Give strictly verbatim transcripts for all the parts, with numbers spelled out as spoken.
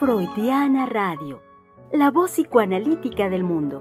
Freudiana Radio, la voz psicoanalítica del mundo.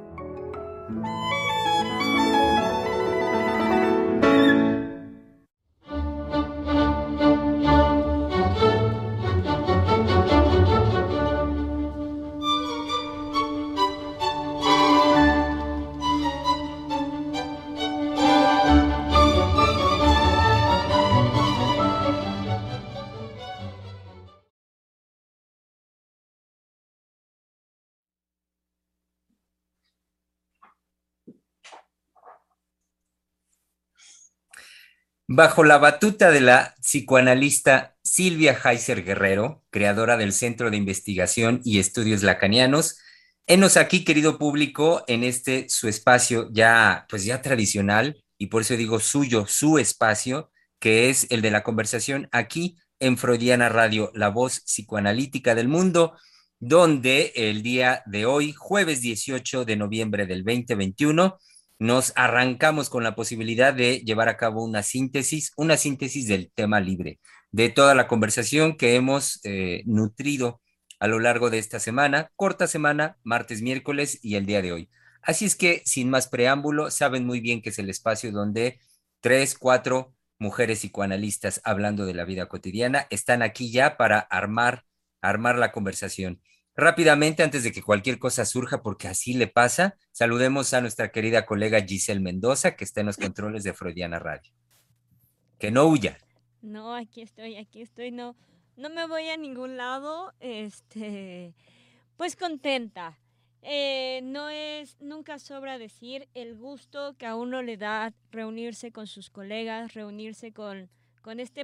Bajo la batuta de la psicoanalista Silvia Heiser Guerrero, creadora del Centro de Investigación y Estudios Lacanianos, henos aquí, querido público, en este su espacio ya, pues ya tradicional, y por eso digo suyo, su espacio, que es el de la conversación aquí en Freudiana Radio, la voz psicoanalítica del mundo, donde el día de hoy, jueves dieciocho de noviembre del dos mil veintiuno, nos arrancamos con la posibilidad de llevar a cabo una síntesis, una síntesis del tema libre, de toda la conversación que hemos eh, nutrido a lo largo de esta semana, corta semana, martes, miércoles y el día de hoy. Así es que, sin más preámbulo, saben muy bien que es el espacio donde tres, cuatro mujeres psicoanalistas hablando de la vida cotidiana están aquí ya para armar, armar la conversación. Rápidamente, antes de que cualquier cosa surja, porque así le pasa, saludemos a nuestra querida colega Giselle Mendoza, que está en los controles de Freudiana Radio. Que no huya. No, aquí estoy, aquí estoy, no, no me voy a ningún lado, este, pues contenta. Eh, no es, nunca sobra decir el gusto que a uno le da reunirse con sus colegas, reunirse con, con este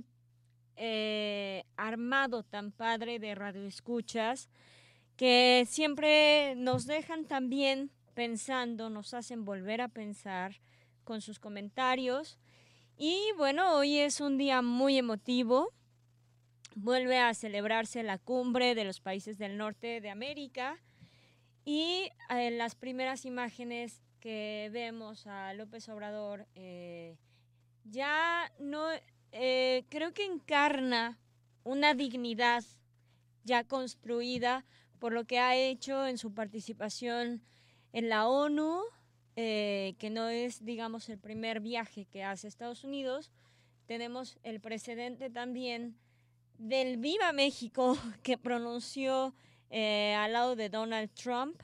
eh, armado tan padre de radioescuchas, que siempre nos dejan también pensando, nos hacen volver a pensar con sus comentarios. Y bueno, hoy es un día muy emotivo. Vuelve a celebrarse la cumbre de los países del norte de América. Y en las primeras imágenes que vemos a López Obrador, eh, ya no, eh, creo que encarna una dignidad ya construida por lo que ha hecho en su participación en la ONU, eh, que no es, digamos, el primer viaje que hace Estados Unidos. Tenemos el precedente también del Viva México que pronunció eh, al lado de Donald Trump.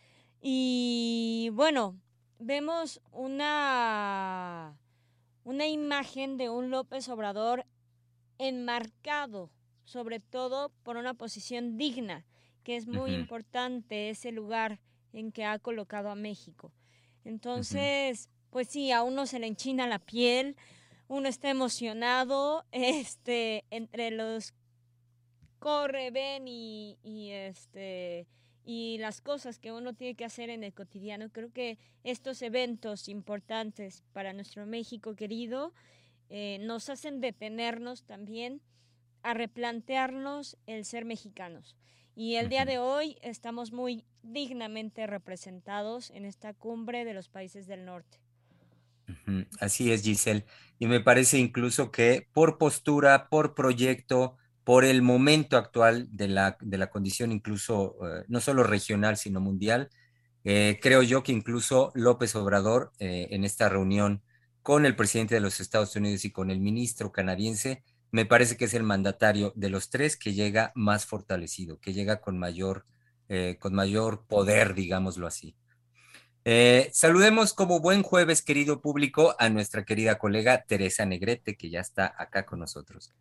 Y bueno, vemos una, una imagen de un López Obrador enmarcado, sobre todo por una posición digna, que es muy uh-huh. importante ese lugar en que ha colocado a México. Entonces, uh-huh. pues sí, a uno se le enchina la piel, uno está emocionado, este, entre los corre, ven y, y, este, y las cosas que uno tiene que hacer en el cotidiano. Creo que estos eventos importantes para nuestro México querido eh, nos hacen detenernos también a replantearnos el ser mexicanos. Y el uh-huh. día de hoy estamos muy dignamente representados en esta cumbre de los países del norte. Uh-huh. Así es, Giselle. Y me parece incluso que por postura, por proyecto, por el momento actual de la, de la condición incluso uh, no solo regional, sino mundial, eh, creo yo que incluso López Obrador eh, en esta reunión con el presidente de los Estados Unidos y con el ministro canadiense, me parece que es el mandatario de los tres que llega más fortalecido, que llega con mayor, eh, con mayor poder, digámoslo así. Eh, saludemos como buen jueves, querido público, a nuestra querida colega Teresa Negrete, que ya está acá con nosotros.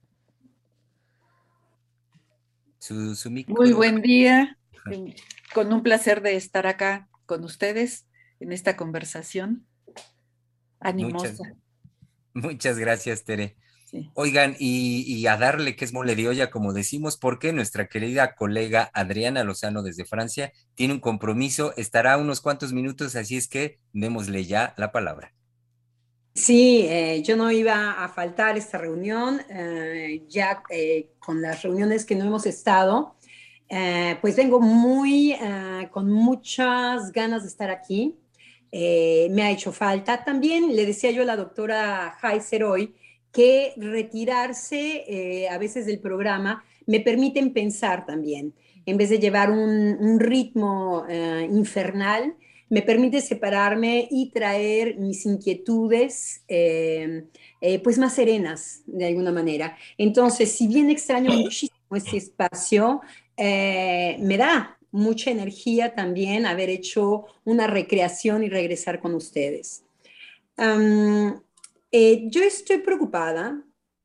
Su, su micro... Muy buen día, con un placer de estar acá con ustedes en esta conversación animosa. Muchas, muchas gracias, Tere. Sí. Oigan, y, y a darle que es mole de olla, como decimos, porque nuestra querida colega Adriana Lozano desde Francia tiene un compromiso, estará unos cuantos minutos, así es que démosle ya la palabra. Sí, eh, yo no iba a faltar esta reunión, eh, ya eh, con las reuniones que no hemos estado, eh, pues vengo muy, eh, con muchas ganas de estar aquí, eh, me ha hecho falta. También le decía yo a la doctora Heiser hoy, que retirarse eh, a veces del programa me permiten pensar también. en vez de llevar un, un ritmo eh, infernal, me permite separarme y traer mis inquietudes eh, eh, pues más serenas de alguna manera. Entonces, si bien extraño muchísimo este espacio, eh, me da mucha energía también haber hecho una recreación y regresar con ustedes. Um, eh, yo estoy preocupada.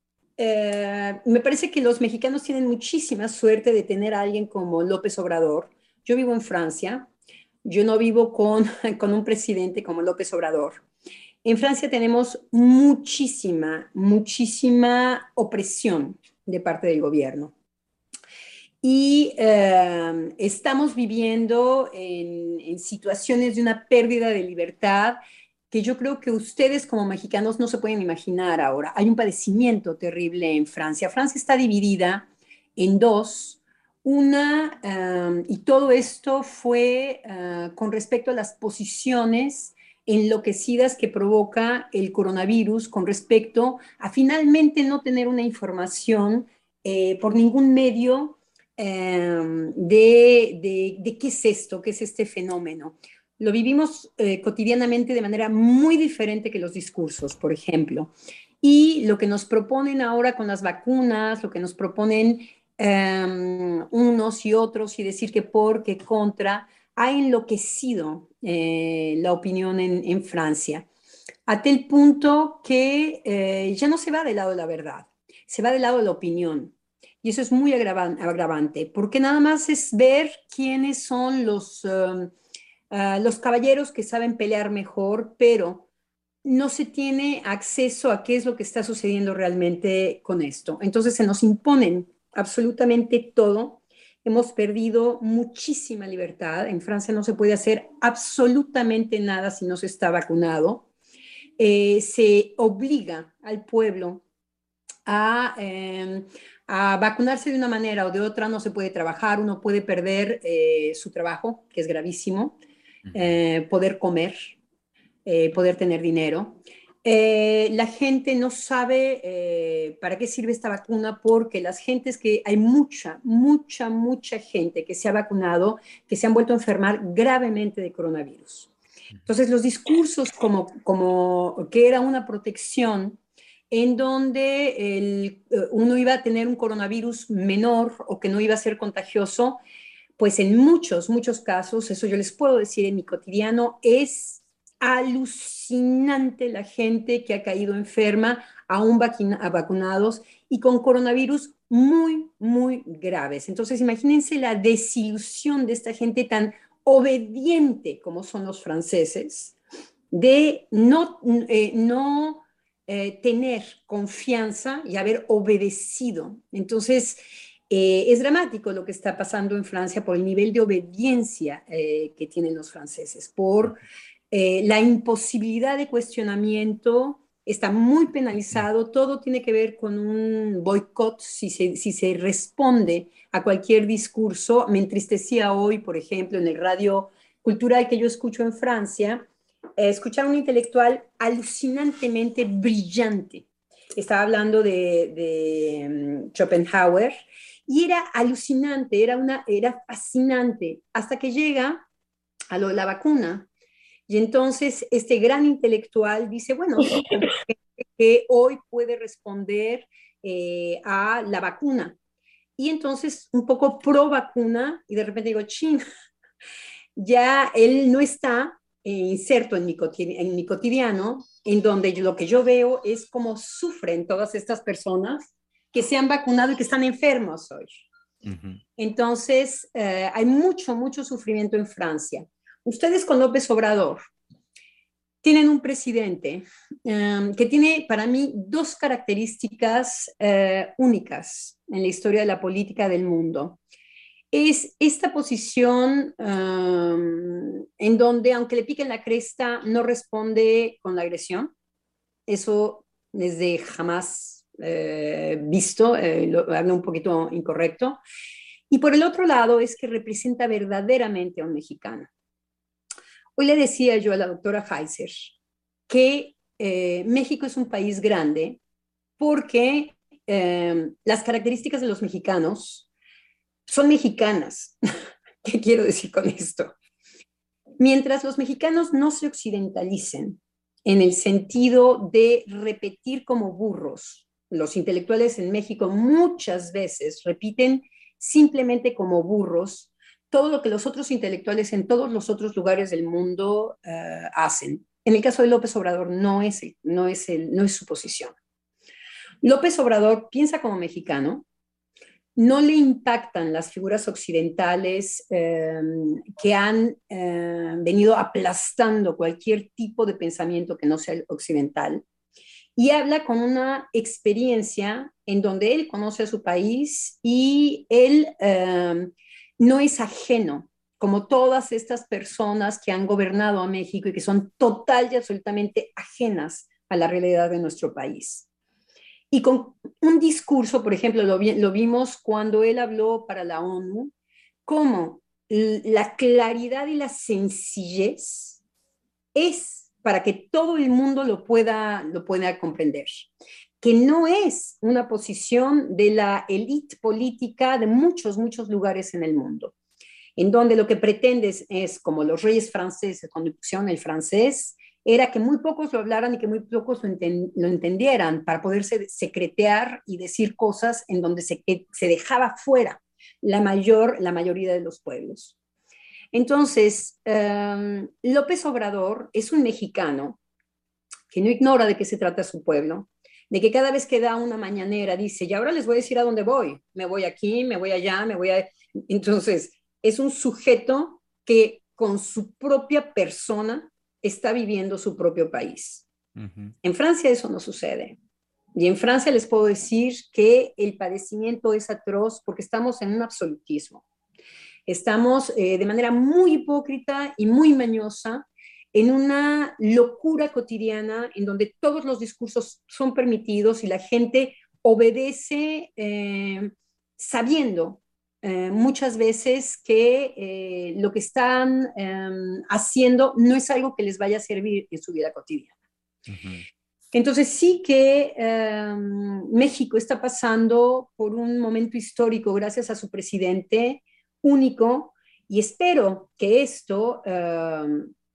Eh, me parece que los mexicanos tienen muchísima suerte de tener a alguien como López Obrador. Yo vivo en Francia. Yo no vivo con, con un presidente como López Obrador. En Francia tenemos muchísima, muchísima opresión de parte del gobierno. Y eh, estamos viviendo en, en situaciones de una pérdida de libertad que yo creo que ustedes como mexicanos no se pueden imaginar ahora. Hay un padecimiento terrible en Francia. Francia está dividida en dos. Una, um, y todo esto fue uh, con respecto a las posiciones enloquecidas que provoca el coronavirus con respecto a finalmente no tener una información eh, por ningún medio eh, de, de, de qué es esto, qué es este fenómeno. Lo vivimos eh, cotidianamente de manera muy diferente que los discursos, por ejemplo. Y lo que nos proponen ahora con las vacunas, lo que nos proponen um, unos y otros, y decir que por, que contra, ha enloquecido eh, la opinión en, en Francia, a tal punto que eh, ya no se va del lado de la verdad, se va del lado de la opinión. Y eso es muy agravan, agravante, porque nada más es ver quiénes son los, um, uh, los caballeros que saben pelear mejor, pero no se tiene acceso a qué es lo que está sucediendo realmente con esto. Entonces se nos imponen absolutamente todo. Hemos perdido muchísima libertad. En Francia no se puede hacer absolutamente nada si no se está vacunado. Eh, se obliga al pueblo a, eh, a vacunarse de una manera o de otra. No se puede trabajar, uno puede perder eh, su trabajo, que es gravísimo, eh, poder comer, eh, poder tener dinero. Eh, la gente no sabe eh, para qué sirve esta vacuna, porque las gentes que hay mucha, mucha, mucha gente que se ha vacunado, que se han vuelto a enfermar gravemente de coronavirus. Entonces los discursos como, como que era una protección en donde el, uno iba a tener un coronavirus menor o que no iba a ser contagioso, pues en muchos, muchos casos, eso yo les puedo decir en mi cotidiano, es alucinante la gente que ha caído enferma, aún vacunados y con coronavirus muy, muy graves. Entonces, imagínense la desilusión de esta gente tan obediente como son los franceses, de no, eh, no eh, tener confianza y haber obedecido. Entonces, eh, es dramático lo que está pasando en Francia por el nivel de obediencia eh, que tienen los franceses, por Eh, la imposibilidad de cuestionamiento está muy penalizado, todo tiene que ver con un boicot si se, si se responde a cualquier discurso. Me entristecía hoy, por ejemplo, en el radio cultural que yo escucho en Francia, eh, escuchar a un intelectual alucinantemente brillante. Estaba hablando de, de um, Schopenhauer y era alucinante, era, una, era fascinante, hasta que llega a lo de la vacuna. Y entonces este gran intelectual dice, bueno, sí, que hoy puede responder eh, a la vacuna. Y entonces un poco pro vacuna, y de repente digo, chin, ya él no está eh, inserto en mi, en mi cotidiano, en donde yo, lo que yo veo es cómo sufren todas estas personas que se han vacunado y que están enfermos hoy. Uh-huh. Entonces, eh, hay mucho, mucho sufrimiento en Francia. Ustedes con López Obrador tienen un presidente um, que tiene para mí dos características uh, únicas en la historia de la política del mundo. Es esta posición um, en donde, aunque le piquen la cresta, no responde con la agresión. Eso desde jamás eh, visto, eh, lo hablo un poquito incorrecto. Y por el otro lado es que representa verdaderamente a un mexicano. Hoy le decía yo a la doctora Heiser que eh, México es un país grande porque eh, las características de los mexicanos son mexicanas. ¿Qué quiero decir con esto? Mientras los mexicanos no se occidentalicen en el sentido de repetir como burros, los intelectuales en México muchas veces repiten simplemente como burros todo lo que los otros intelectuales en todos los otros lugares del mundo uh, hacen. En el caso de López Obrador no es, no, es el, no es su posición. López Obrador piensa como mexicano, no le impactan las figuras occidentales eh, que han eh, venido aplastando cualquier tipo de pensamiento que no sea occidental, y habla con una experiencia en donde él conoce a su país y él eh, no es ajeno, como todas estas personas que han gobernado a México y que son total y absolutamente ajenas a la realidad de nuestro país. Y con un discurso, por ejemplo, lo, vi, lo vimos cuando él habló para la ONU, cómo la claridad y la sencillez es para que todo el mundo lo pueda, lo pueda comprender. Que no es una posición de la élite política de muchos, muchos lugares en el mundo, en donde lo que pretendes es, como los reyes franceses, cuando pusieron el francés, era que muy pocos lo hablaran y que muy pocos lo, enten lo entendieran para poderse secretear y decir cosas en donde se, se dejaba fuera la, mayor, la mayoría de los pueblos. Entonces, um, López Obrador es un mexicano que no ignora de qué se trata su pueblo, de que cada vez que da una mañanera dice, y ahora les voy a decir a dónde voy, me voy aquí, me voy allá, me voy a... Entonces, es un sujeto que con su propia persona está viviendo su propio país. Uh-huh. En Francia eso no sucede. Y en Francia les puedo decir que el padecimiento es atroz porque estamos en un absolutismo. Estamos eh, de manera muy hipócrita y muy mañosa en una locura cotidiana en donde todos los discursos son permitidos y la gente obedece eh, sabiendo Eh, muchas veces que eh, lo que están eh, haciendo no es algo que les vaya a servir en su vida cotidiana. Uh-huh. Entonces sí que eh, México está pasando por un momento histórico gracias a su presidente único, y espero que esto eh,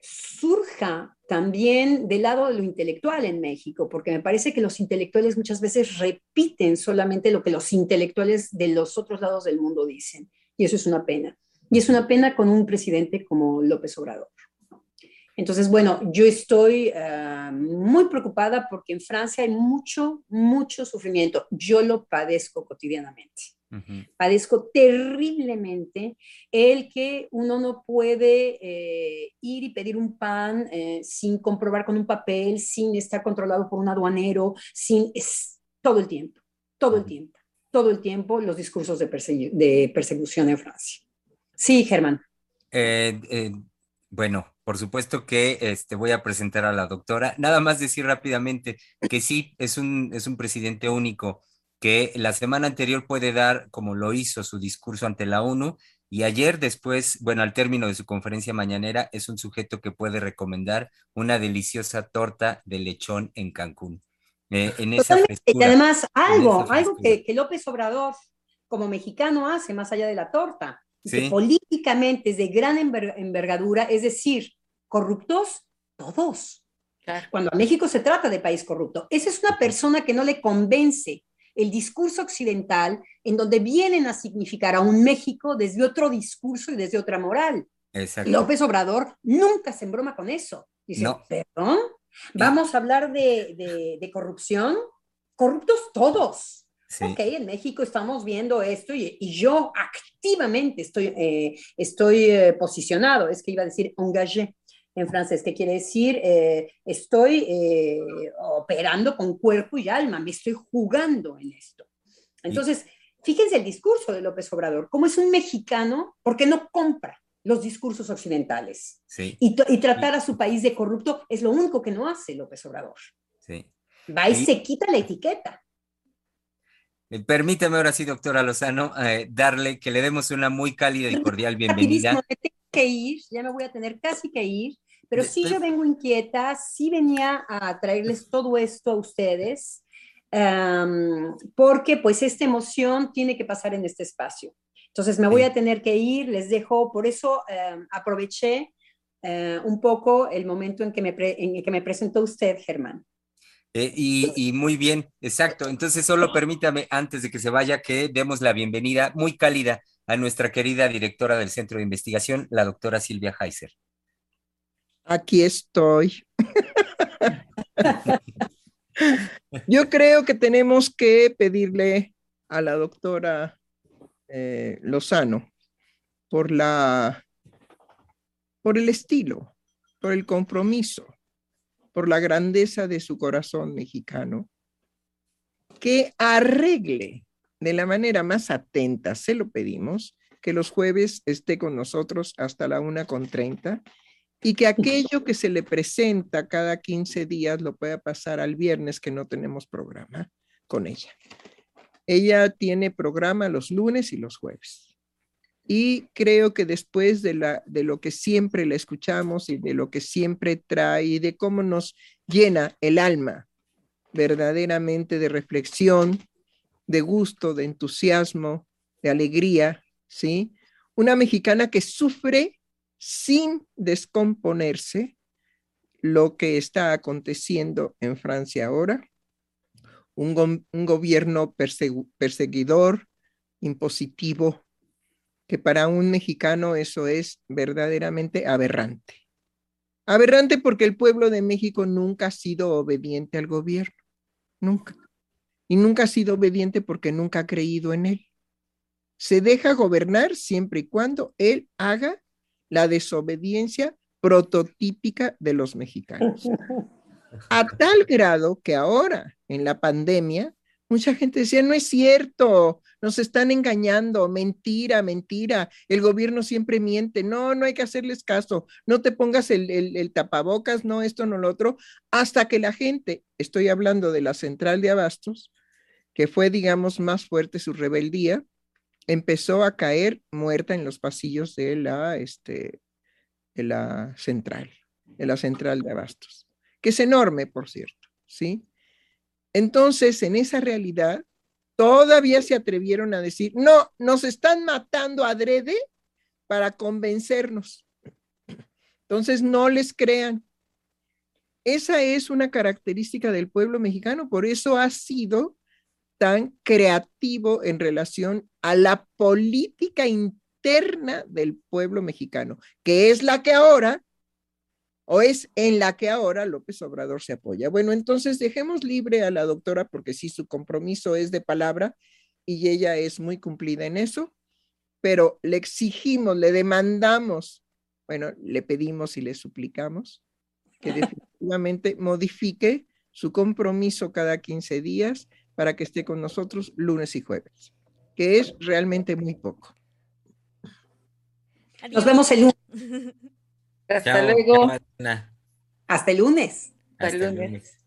surja también del lado de lo intelectual en México, porque me parece que los intelectuales muchas veces repiten solamente lo que los intelectuales de los otros lados del mundo dicen, y eso es una pena. Y es una pena con un presidente como López Obrador. Entonces, bueno, yo estoy uh, muy preocupada porque en Francia hay mucho, mucho sufrimiento. Yo lo padezco cotidianamente. Uh-huh. Padezco terriblemente el que uno no puede eh, ir y pedir un pan eh, sin comprobar con un papel, sin estar controlado por un aduanero, sin, es, todo el tiempo, todo el tiempo, todo el tiempo los discursos de, persegu- de persecución en Francia. Sí, Germán. Eh, eh, bueno, por supuesto que este, voy a presentar a la doctora. Nada más decir rápidamente que sí, es un, es un presidente único, que la semana anterior puede dar, como lo hizo, su discurso ante la ONU, y ayer después, bueno, al término de su conferencia mañanera, es un sujeto que puede recomendar una deliciosa torta de lechón en Cancún. Eh, en esa frescura, y además, algo, algo que, que López Obrador, como mexicano, hace más allá de la torta, y ¿sí? Que políticamente es de gran enver envergadura, es decir, corruptos todos. Claro. Cuando a México se trata de país corrupto, esa es una persona que no le convence el discurso occidental, en donde vienen a significar a un México desde otro discurso y desde otra moral. Exacto. López Obrador nunca se embroma con eso. Dice, no. ¿Perdón? ¿Vamos a hablar de, de, de corrupción? Corruptos todos. Sí. Ok, en México estamos viendo esto y, y yo activamente estoy, eh, estoy eh, posicionado. Es que iba a decir engagé en francés, que quiere decir eh, estoy eh, operando con cuerpo y alma, me estoy jugando en esto. Entonces, fíjense el discurso de López Obrador, cómo es un mexicano, porque no compra los discursos occidentales. Sí. Y, y tratar a su país de corrupto es lo único que no hace López Obrador. Sí. Va y, y se quita la etiqueta. Permítame ahora sí, doctora Lozano, eh, darle, que le demos una muy cálida y cordial bienvenida. Me tengo que ir, ya me voy a tener casi que ir, pero sí yo vengo inquieta, sí venía a traerles todo esto a ustedes, um, porque pues esta emoción tiene que pasar en este espacio. Entonces me voy a tener que ir, les dejo, por eso eh, aproveché eh, un poco el momento en que me, pre, en que me presentó usted, Germán. Eh, y, y muy bien, exacto. Entonces solo permítame, antes de que se vaya, que demos la bienvenida muy cálida a nuestra querida directora del Centro de Investigación, la doctora Silvia Heiser. Aquí estoy. Yo creo que tenemos que pedirle a la doctora eh, Lozano por la, por el estilo, por el compromiso, por la grandeza de su corazón mexicano, que arregle de la manera más atenta, se lo pedimos, que los jueves esté con nosotros hasta la una con treinta y que aquello que se le presenta cada quince días lo pueda pasar al viernes, que no tenemos programa con ella. Ella tiene programa los lunes y los jueves. Y creo que después de, la, de lo que siempre la escuchamos y de lo que siempre trae y de cómo nos llena el alma verdaderamente de reflexión, de gusto, de entusiasmo, de alegría, ¿sí? Una mexicana que sufre sin descomponerse lo que está aconteciendo en Francia ahora, un, go un gobierno persegu perseguidor, impositivo, que para un mexicano eso es verdaderamente aberrante. Aberrante porque el pueblo de México nunca ha sido obediente al gobierno, nunca. Y nunca ha sido obediente porque nunca ha creído en él. Se deja gobernar siempre y cuando él haga la desobediencia prototípica de los mexicanos. A tal grado que ahora, en la pandemia, mucha gente decía, no es cierto, nos están engañando, mentira, mentira, el gobierno siempre miente, no, no hay que hacerles caso, no te pongas el, el, el tapabocas, no esto, no lo otro, hasta que la gente, estoy hablando de la central de abastos, que fue, digamos, más fuerte su rebeldía, empezó a caer muerta en los pasillos de la, este, de la central, de la central de abastos, que es enorme, por cierto, ¿sí? Entonces, en esa realidad, todavía se atrevieron a decir, no, nos están matando adrede para convencernos. Entonces, no les crean. Esa es una característica del pueblo mexicano, por eso ha sido tan creativo en relación a la política interna del pueblo mexicano, que es la que ahora, o es en la que ahora López Obrador se apoya. Bueno, entonces dejemos libre a la doctora, porque sí, su compromiso es de palabra y ella es muy cumplida en eso, pero le exigimos, le demandamos, bueno, le pedimos y le suplicamos que definitivamente modifique su compromiso cada quince días para que esté con nosotros lunes y jueves, que es realmente muy poco. Adiós. Nos vemos el lunes. Hasta Chao, luego. chao, Hasta el lunes. Hasta el lunes. lunes.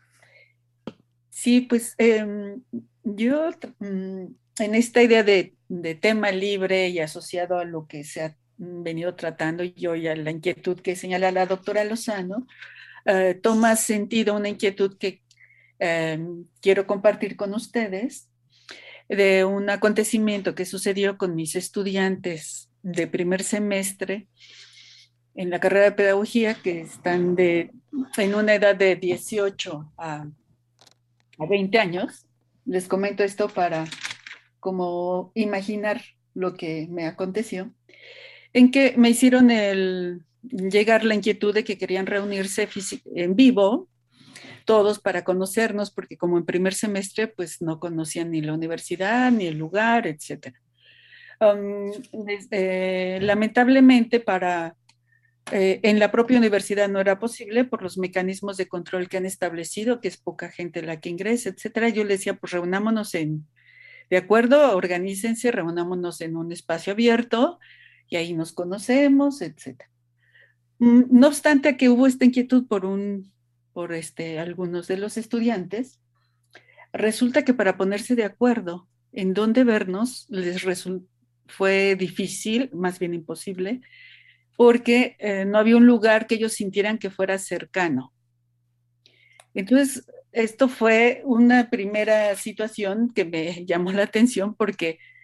Sí, pues eh, yo mm, en esta idea de, de tema libre y asociado a lo que se ha venido tratando y hoy a la inquietud que señala la doctora Lozano, eh, toma sentido una inquietud que eh, quiero compartir con ustedes de un acontecimiento que sucedió con mis estudiantes de primer semestre en la carrera de pedagogía, que están de, en una edad de dieciocho a, a veinte años. Les comento esto para como imaginar lo que me aconteció, en que me hicieron el, llegar la inquietud de que querían reunirse en vivo, todos para conocernos, porque como en primer semestre, pues no conocían ni la universidad, ni el lugar, etcétera. Um, desde, lamentablemente, para, eh, en la propia universidad no era posible por los mecanismos de control que han establecido, que es poca gente la que ingresa, etcétera. Yo les decía, pues reunámonos en, de acuerdo, organícense, reunámonos en un espacio abierto y ahí nos conocemos, etcétera. No obstante que hubo esta inquietud por, un, por este, algunos de los estudiantes, resulta que para ponerse de acuerdo en dónde vernos les fue difícil, más bien imposible, porque eh, no había un lugar que ellos sintieran que fuera cercano. Entonces, esto fue una primera situación que me llamó la atención porque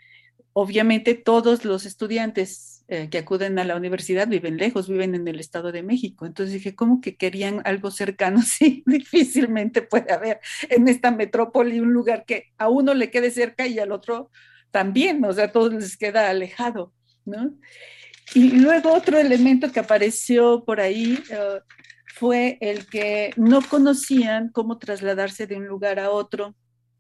obviamente todos los estudiantes eh, que acuden a la universidad viven lejos, viven en el Estado de México. Entonces dije, ¿cómo que querían algo cercano? Sí, difícilmente puede haber en esta metrópoli un lugar que a uno le quede cerca y al otro también, o sea, a todos les queda alejado, ¿no? Y luego otro elemento que apareció por ahí uh, fue el que no conocían cómo trasladarse de un lugar a otro.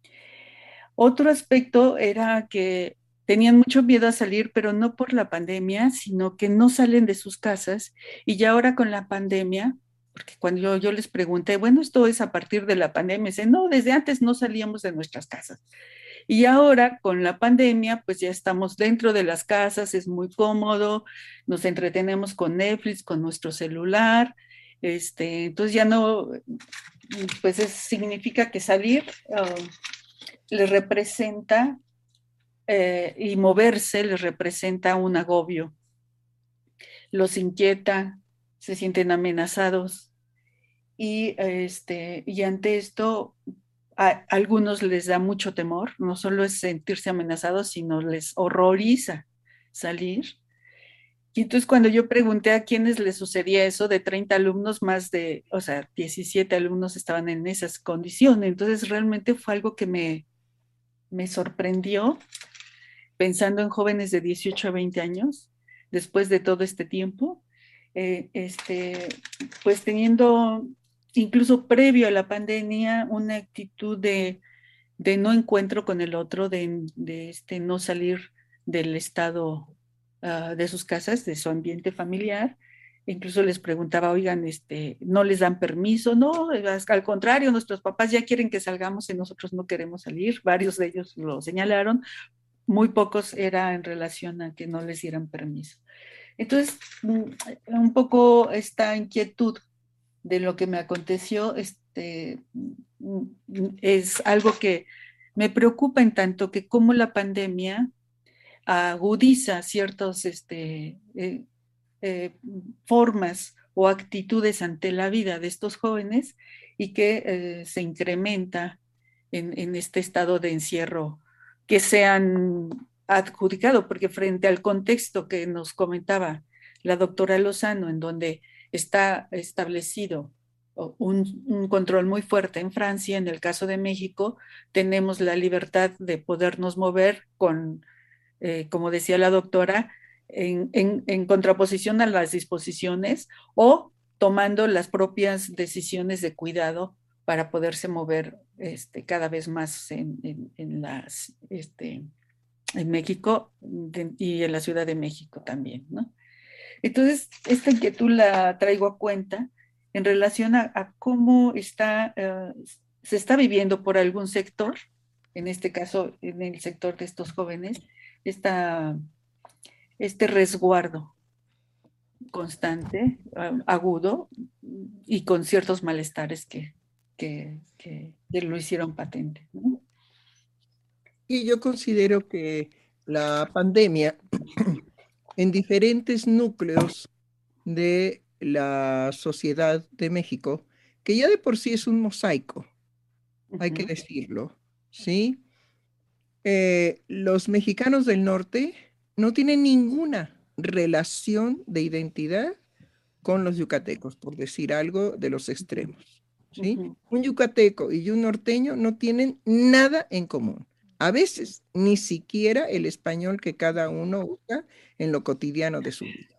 Otro aspecto era que tenían mucho miedo a salir, pero no por la pandemia, sino que no salen de sus casas. Y ya ahora con la pandemia, porque cuando yo, yo les pregunté, bueno, esto es a partir de la pandemia, dicen, no, desde antes no salíamos de nuestras casas. Y ahora con la pandemia, pues ya estamos dentro de las casas, es muy cómodo, nos entretenemos con Netflix, con nuestro celular, este, entonces ya no, pues es, significa que salir uh, les representa eh, y moverse les representa un agobio, los inquieta, se sienten amenazados y, este, y ante esto a algunos les da mucho temor, no solo es sentirse amenazados, sino les horroriza salir. Y entonces cuando yo pregunté a quiénes les sucedía eso, de treinta alumnos, más de, o sea, diecisiete alumnos estaban en esas condiciones. Entonces realmente fue algo que me, me sorprendió, pensando en jóvenes de dieciocho a veinte años, después de todo este tiempo, eh, este, pues teniendo incluso previo a la pandemia una actitud de, de no encuentro con el otro, de, de este, no salir del estado uh, de sus casas, de su ambiente familiar. Incluso les preguntaba, oigan, este, ¿no les dan permiso? No, al contrario, nuestros papás ya quieren que salgamos y nosotros no queremos salir. Varios de ellos lo señalaron, muy pocos era en relación a que no les dieran permiso. Entonces, un poco esta inquietud de lo que me aconteció este, es algo que me preocupa en tanto que como la pandemia agudiza ciertas este, eh, eh, formas o actitudes ante la vida de estos jóvenes y que eh, se incrementa en, en este estado de encierro que se han adjudicado, porque frente al contexto que nos comentaba la doctora Lozano, en donde está establecido un, un, control muy fuerte en Francia, en el caso de México, tenemos la libertad de podernos mover con, eh, como decía la doctora, en, en, en contraposición a las disposiciones o tomando las propias decisiones de cuidado para poderse mover este, cada vez más en, en, en las, este, en México de, y en la Ciudad de México también, ¿no? Entonces, esta inquietud la traigo a cuenta en relación a, a cómo está, uh, se está viviendo por algún sector, en este caso, en el sector de estos jóvenes, esta, este resguardo constante, uh, agudo, y con ciertos malestares que, que, que, que lo hicieron patente, ¿no? Y yo considero que la pandemia en diferentes núcleos de la sociedad de México, que ya de por sí es un mosaico, uh-huh. Hay que decirlo, ¿sí? Eh, los mexicanos del norte no tienen ninguna relación de identidad con los yucatecos, por decir algo de los extremos, ¿sí? Uh-huh. Un yucateco y un norteño no tienen nada en común. A veces ni siquiera el español que cada uno usa en lo cotidiano de su vida.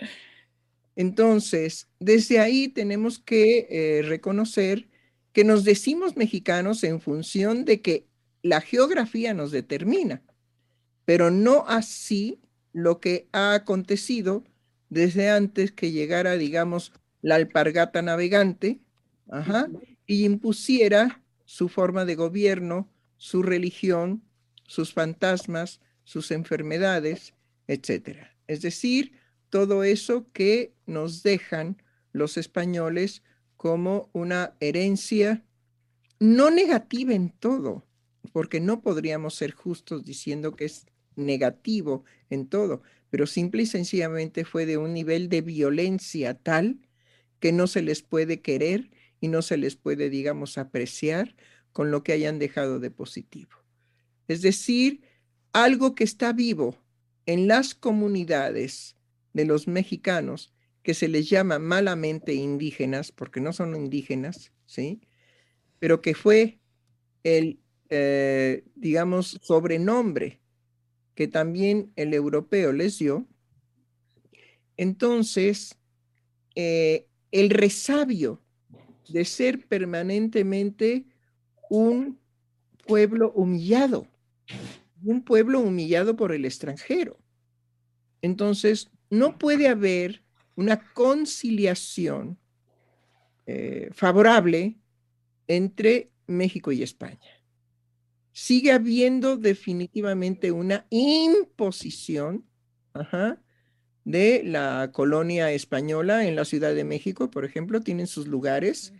Entonces, desde ahí tenemos que eh, reconocer que nos decimos mexicanos en función de que la geografía nos determina, pero no así lo que ha acontecido desde antes que llegara, digamos, la alpargata navegante, ajá, y impusiera su forma de gobierno, su religión, sus fantasmas, sus enfermedades, etcétera. Es decir, todo eso que nos dejan los españoles como una herencia no negativa en todo, porque no podríamos ser justos diciendo que es negativo en todo, pero simple y sencillamente fue de un nivel de violencia tal que no se les puede querer y no se les puede, digamos, apreciar con lo que hayan dejado de positivo. Es decir, algo que está vivo en las comunidades de los mexicanos, que se les llama malamente indígenas, porque no son indígenas, ¿sí? Pero que fue el, eh, digamos, sobrenombre que también el europeo les dio. Entonces, eh, el resabio de ser permanentemente un pueblo humillado, un pueblo humillado por el extranjero. Entonces, no puede haber una conciliación eh, favorable entre México y España. Sigue habiendo definitivamente una imposición, ajá, de la colonia española en la Ciudad de México, por ejemplo, tienen sus lugares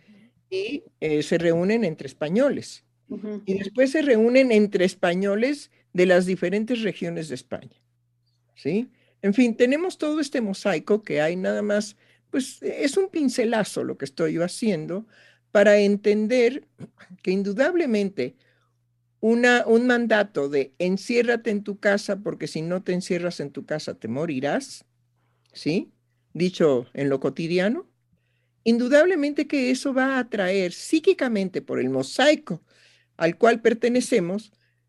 y eh, se reúnen entre españoles. Ujú. Y después se reúnen entre españoles de las diferentes regiones de España, ¿sí? En fin, tenemos todo este mosaico que hay nada más, pues es un pincelazo lo que estoy yo haciendo para entender que indudablemente una, un mandato de enciérrate en tu casa porque si no te encierras en tu casa te morirás, ¿sí? Dicho en lo cotidiano, indudablemente que eso va a atraer psíquicamente por el mosaico al cual pertenecemos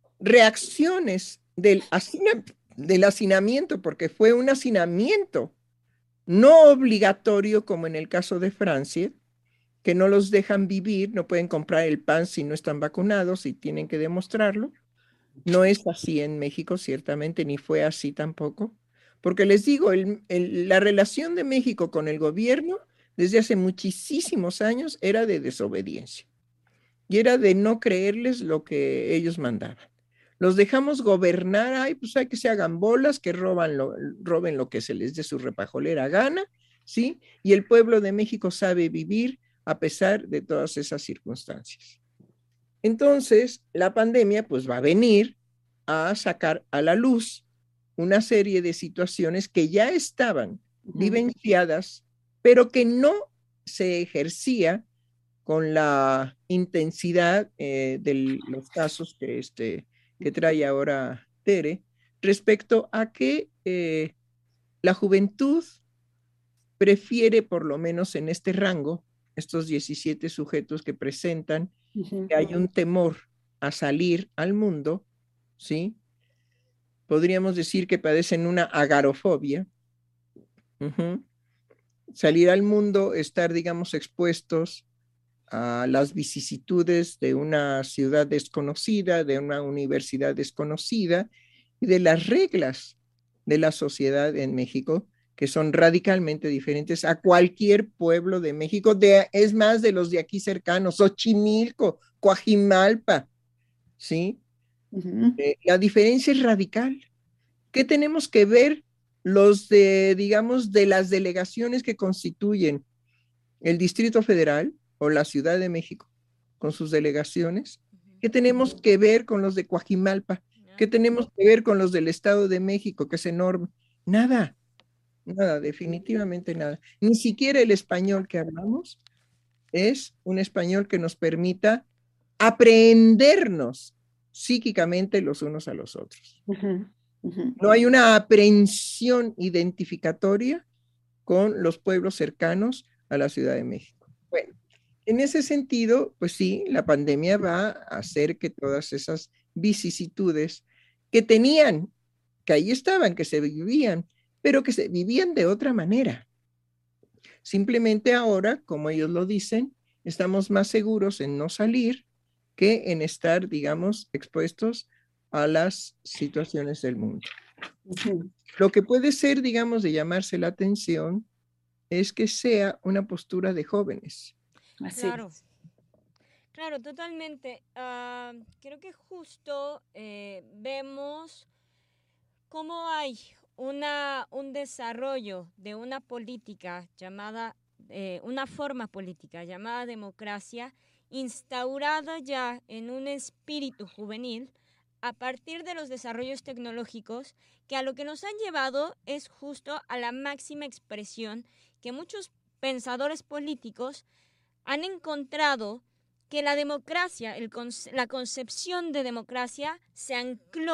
reacciones del, hacina, del hacinamiento, porque fue un hacinamiento no obligatorio como en el caso de Francia, que no los dejan vivir, no pueden comprar el pan si no están vacunados y tienen que demostrarlo. No es así en México, ciertamente, ni fue así tampoco. Porque les digo, el, el, la relación de México con el gobierno desde hace muchísimos años era de desobediencia. Y era de no creerles lo que ellos mandaban. Los dejamos gobernar, ay, pues hay que se hagan bolas, que roban lo, roben lo que se les dé su repajolera gana, ¿sí? Y el pueblo de México sabe vivir a pesar de todas esas circunstancias. Entonces, la pandemia pues va a venir a sacar a la luz una serie de situaciones que ya estaban vivenciadas, pero que no se ejercía con la intensidad eh, de los casos que, este, que trae ahora Tere, respecto a que eh, la juventud prefiere, por lo menos en este rango, estos diecisiete sujetos que presentan, Ujú. que hay un temor a salir al mundo, ¿sí? Podríamos decir que padecen una agarofobia. Uh-huh. Salir al mundo, estar, digamos, expuestos a las vicisitudes de una ciudad desconocida, de una universidad desconocida y de las reglas de la sociedad en México, que son radicalmente diferentes a cualquier pueblo de México, de, es más de los de aquí cercanos, Xochimilco, Coajimalpa, ¿sí? Ujú. Eh, la diferencia es radical. ¿Qué tenemos que ver los de, digamos, de las delegaciones que constituyen el Distrito Federal o la Ciudad de México con sus delegaciones? ¿Qué tenemos que ver con los de Coajimalpa? ¿Qué tenemos que ver con los del Estado de México, que es enorme? Nada, nada, definitivamente nada. Ni siquiera el español que hablamos es un español que nos permita aprendernos psíquicamente los unos a los otros. Ujú. Ujú. No hay una aprehensión identificatoria con los pueblos cercanos a la Ciudad de México. Bueno, en ese sentido, pues sí, la pandemia va a hacer que todas esas vicisitudes que tenían, que ahí estaban, que se vivían, pero que se vivían de otra manera. Simplemente ahora, como ellos lo dicen, estamos más seguros en no salir que en estar, digamos, expuestos a las situaciones del mundo. Ujú. Lo que puede ser, digamos, de llamarse la atención es que sea una postura de jóvenes. Así Claro, es. claro, totalmente. Ah, creo que justo eh, vemos cómo hay una, un desarrollo de una política llamada, eh, una forma política llamada democracia, instaurada ya en un espíritu juvenil a partir de los desarrollos tecnológicos que a lo que nos han llevado es justo a la máxima expresión que muchos pensadores políticos han encontrado que la democracia, el conce- la concepción de democracia se ancló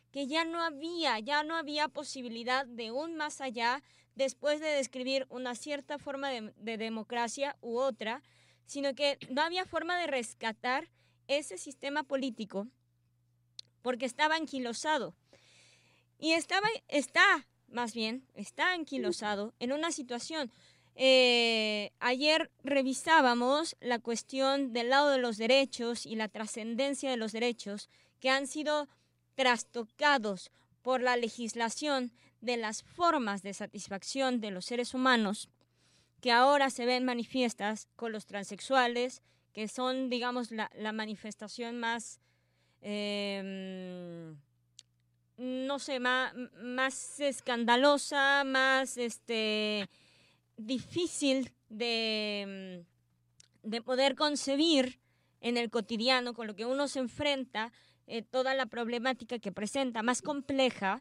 que ya no había, ya no había posibilidad de un más allá después de describir una cierta forma de, de democracia u otra, sino que no había forma de rescatar ese sistema político porque estaba anquilosado. Y estaba, está, más bien, está anquilosado en una situación. Eh, ayer revisábamos la cuestión del lado de los derechos y la trascendencia de los derechos que han sido trastocados por la legislación de las formas de satisfacción de los seres humanos, que ahora se ven manifiestas con los transexuales, que son, digamos, la, la manifestación más, eh, no sé, más, más escandalosa, más este, difícil de, de poder concebir en el cotidiano, con lo que uno se enfrenta, eh, toda la problemática que presenta, más compleja.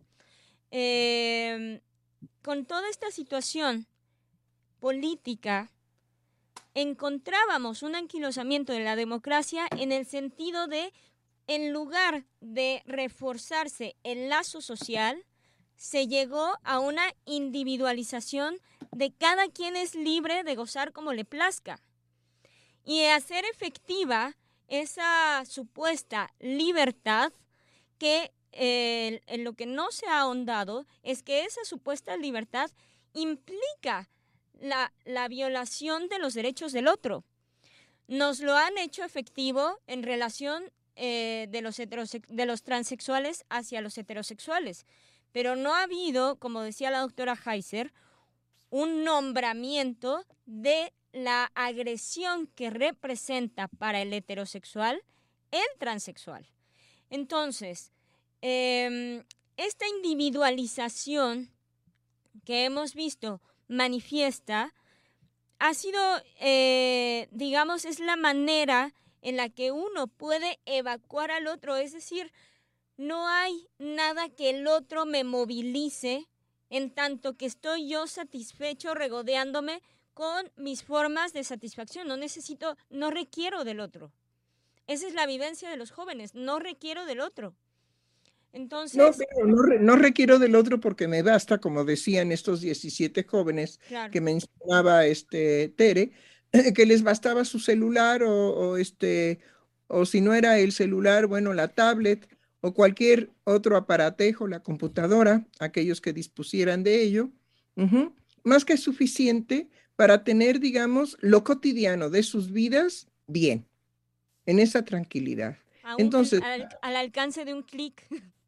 Eh, con toda esta situación política, encontrábamos un anquilosamiento de la democracia en el sentido de, en lugar de reforzarse el lazo social, se llegó a una individualización de cada quien es libre de gozar como le plazca. Y hacer efectiva esa supuesta libertad que eh, en lo que no se ha ahondado es que esa supuesta libertad implica la, la violación de los derechos del otro. Nos lo han hecho efectivo en relación eh, de, los de los transexuales hacia los heterosexuales, pero no ha habido, como decía la doctora Heiser, un nombramiento de la agresión que representa para el heterosexual el transexual. Entonces, eh, esta individualización que hemos visto manifiesta ha sido, eh, digamos, es la manera en la que uno puede evacuar al otro, es decir, no hay nada que el otro me movilice en tanto que estoy yo satisfecho regodeándome con mis formas de satisfacción. No necesito, no requiero del otro. Esa es la vivencia de los jóvenes, no requiero del otro. Entonces, no, pero no, no requiero del otro porque me basta, como decían estos diecisiete jóvenes claro. que mencionaba este Tere, que les bastaba su celular o, o, este, o si no era el celular, bueno, la tablet o cualquier otro aparatejo, la computadora, aquellos que dispusieran de ello, uh-huh, más que suficiente para tener, digamos, lo cotidiano de sus vidas bien, en esa tranquilidad. Un, Entonces, al, al alcance de un clic.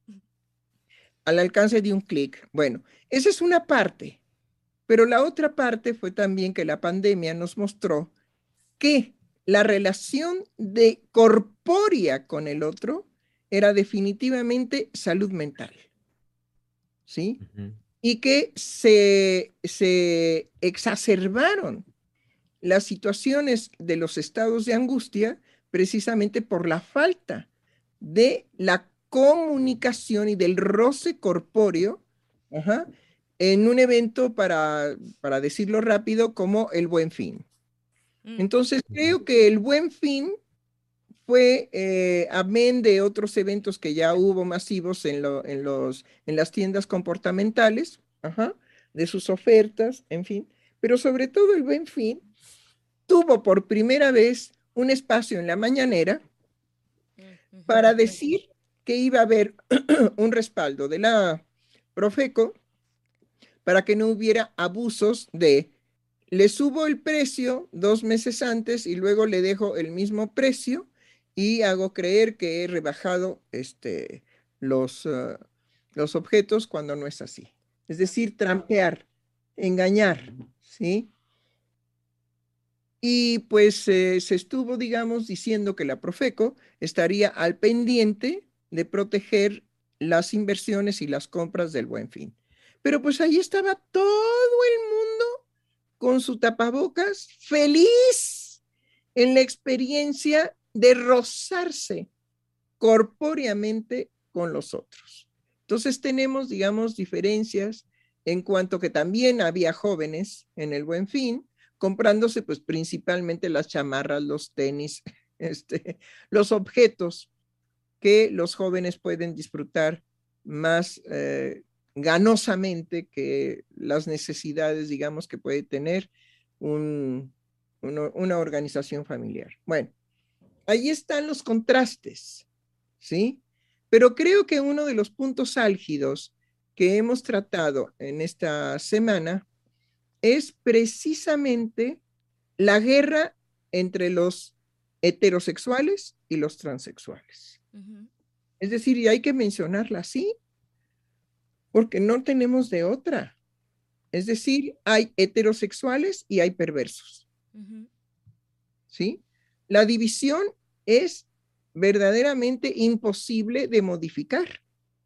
Al alcance de un clic. Bueno, esa es una parte, pero la otra parte fue también que la pandemia nos mostró que la relación de corpórea con el otro era definitivamente salud mental, ¿sí? Uh-huh. Y que se, se exacerbaron las situaciones de los estados de angustia precisamente por la falta de la comunicación y del roce corpóreo, ajá, en un evento, para, para decirlo rápido, como el Buen Fin. Entonces, creo que el Buen Fin fue, eh, amén de otros eventos que ya hubo masivos en, lo, en, los, en las tiendas comportamentales, ajá, de sus ofertas, en fin, pero sobre todo el Buen Fin tuvo por primera vez un espacio en la mañanera para decir que iba a haber un respaldo de la Profeco para que no hubiera abusos de le subo el precio dos meses antes y luego le dejo el mismo precio y hago creer que he rebajado este, los, uh, los objetos cuando no es así. Es decir, trampear, engañar, ¿sí? Y pues eh, se estuvo, digamos, diciendo que la Profeco estaría al pendiente de proteger las inversiones y las compras del Buen Fin. Pero pues ahí estaba todo el mundo con su tapabocas, feliz en la experiencia de rozarse corpóreamente con los otros. Entonces tenemos, digamos, diferencias en cuanto que también había jóvenes en el Buen Fin, comprándose pues principalmente las chamarras, los tenis, este, los objetos que los jóvenes pueden disfrutar más eh, ganosamente que las necesidades, digamos, que puede tener un, uno, una organización familiar. Bueno, ahí están los contrastes, ¿sí? Pero creo que uno de los puntos álgidos que hemos tratado en esta semana es precisamente la guerra entre los heterosexuales y los transexuales. Uh-huh. Es decir, y hay que mencionarla así, porque no tenemos de otra. Es decir, hay heterosexuales y hay perversos. Uh-huh. ¿Sí? La división es verdaderamente imposible de modificar.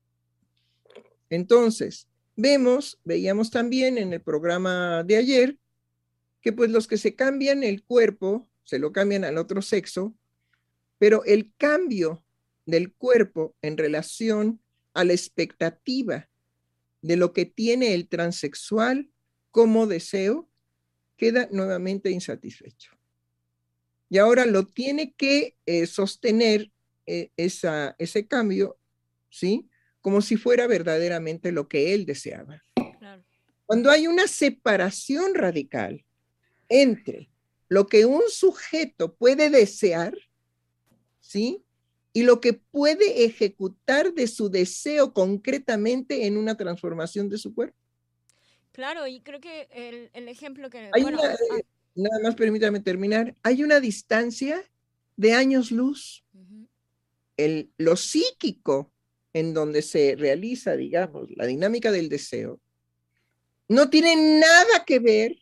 Entonces, vemos, veíamos también en el programa de ayer, que pues los que se cambian el cuerpo, se lo cambian al otro sexo, pero el cambio del cuerpo en relación a la expectativa de lo que tiene el transexual como deseo, queda nuevamente insatisfecho. Y ahora lo tiene que eh, sostener eh, esa, ese cambio, ¿sí? Como si fuera verdaderamente lo que él deseaba. Claro. Cuando hay una separación radical entre lo que un sujeto puede desear, ¿sí? Y lo que puede ejecutar de su deseo concretamente en una transformación de su cuerpo. Claro, y creo que el, el ejemplo que... Hay bueno, una, ah, nada más permítame terminar. Hay una distancia de años luz. Uh-huh. El, lo psíquico en donde se realiza, digamos, la dinámica del deseo, no tiene nada que ver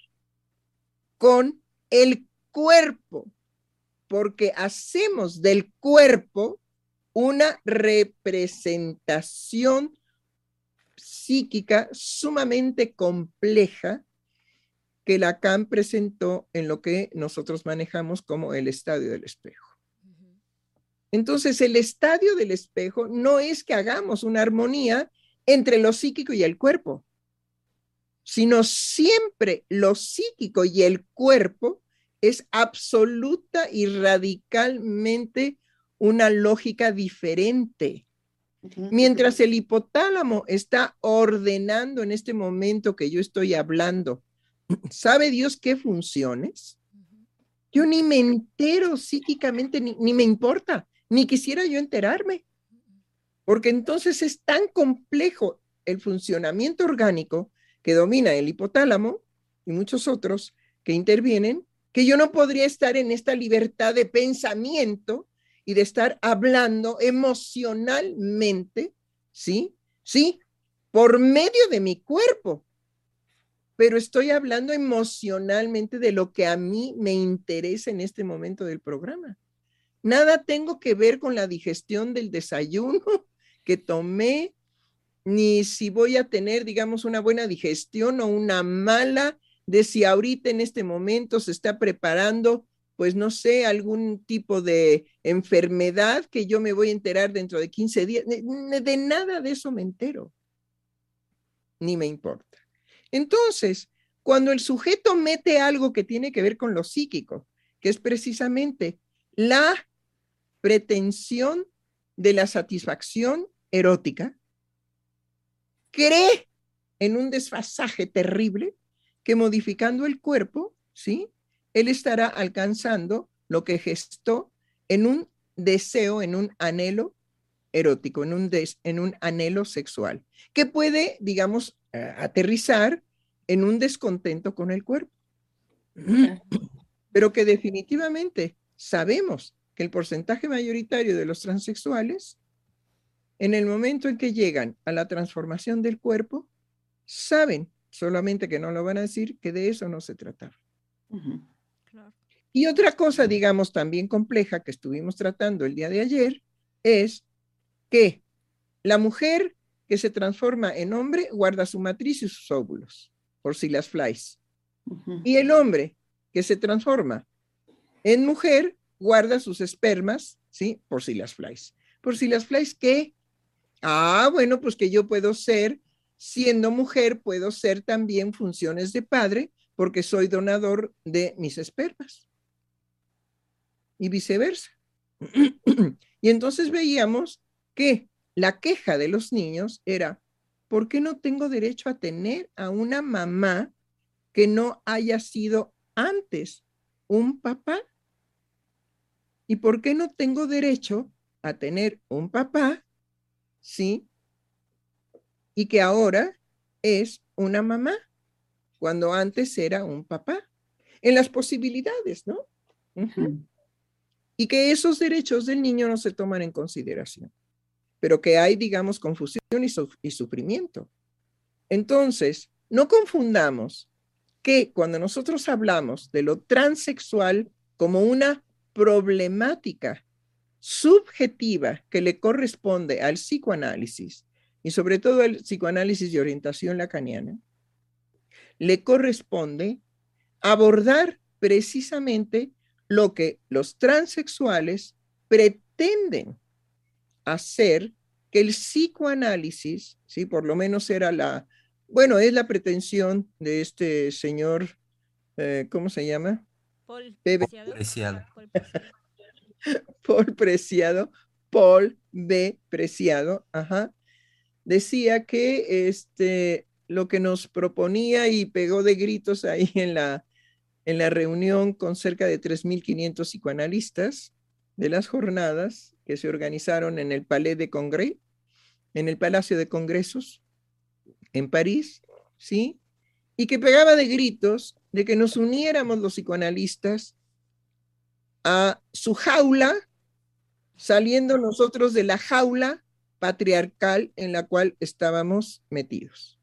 con el cuerpo, porque hacemos del cuerpo una representación psíquica sumamente compleja que Lacan presentó en lo que nosotros manejamos como el estadio del espejo. Entonces, el estadio del espejo no es que hagamos una armonía entre lo psíquico y el cuerpo, sino siempre lo psíquico y el cuerpo es absoluta y radicalmente una lógica diferente. Mientras el hipotálamo está ordenando en este momento que yo estoy hablando, ¿sabe Dios qué funciones? Yo ni me entero psíquicamente, ni, ni me importa, ni quisiera yo enterarme, porque entonces es tan complejo el funcionamiento orgánico que domina el hipotálamo y muchos otros que intervienen, que yo no podría estar en esta libertad de pensamiento y de estar hablando emocionalmente, ¿sí? Sí, por medio de mi cuerpo, pero estoy hablando emocionalmente de lo que a mí me interesa en este momento del programa. Nada tengo que ver con la digestión del desayuno que tomé, ni si voy a tener, digamos, una buena digestión o una mala, de si ahorita en este momento se está preparando, pues no sé, algún tipo de enfermedad que yo me voy a enterar dentro de quince días. De, de nada de eso me entero, ni me importa. Entonces, cuando el sujeto mete algo que tiene que ver con lo psíquico, que es precisamente la pretensión de la satisfacción erótica, cree en un desfasaje terrible que modificando el cuerpo, ¿sí?, él estará alcanzando lo que gestó en un deseo, en un anhelo erótico, en un, des, en un anhelo sexual, que puede, digamos, uh, aterrizar en un descontento con el cuerpo. Pero que definitivamente sabemos que el porcentaje mayoritario de los transexuales, en el momento en que llegan a la transformación del cuerpo, saben, solamente que no lo van a decir, que de eso no se trataba. Uh-huh. Claro. Y otra cosa, digamos, también compleja que estuvimos tratando el día de ayer, es que la mujer que se transforma en hombre guarda su matriz y sus óvulos, por si las flies. Uh-huh. Y el hombre que se transforma en mujer guarda sus espermas, ¿sí?, por si las flies. Por si las flies, ¿qué? Ah, bueno, pues que yo puedo ser, siendo mujer, puedo ser también funciones de padre, porque soy donador de mis espermas. Y viceversa. Y entonces veíamos que la queja de los niños era, ¿por qué no tengo derecho a tener a una mamá que no haya sido antes un papá? ¿Y por qué no tengo derecho a tener un papá, sí, y que ahora es una mamá, cuando antes era un papá? En las posibilidades, ¿no? Uh-huh. Y que esos derechos del niño no se toman en consideración, pero que hay, digamos, confusión y, su y sufrimiento. Entonces, no confundamos que cuando nosotros hablamos de lo transexual como una problemática subjetiva que le corresponde al psicoanálisis, y sobre todo al psicoanálisis de orientación lacaniana, le corresponde abordar precisamente lo que los transexuales pretenden hacer que el psicoanálisis, ¿sí? Por lo menos era la, bueno, es la pretensión de este señor, eh, ¿cómo se llama? Paul Preciado. Paul Preciado. Paul Preciado, Paul B. Preciado, ajá, decía que este, lo que nos proponía y pegó de gritos ahí en la, en la reunión con cerca de tres mil quinientos psicoanalistas de las jornadas que se organizaron en el Palais de Congrès, en el Palacio de Congresos, en París, ¿sí? Y que pegaba de gritos de que nos uniéramos los psicoanalistas a su jaula, saliendo nosotros de la jaula patriarcal en la cual estábamos metidos.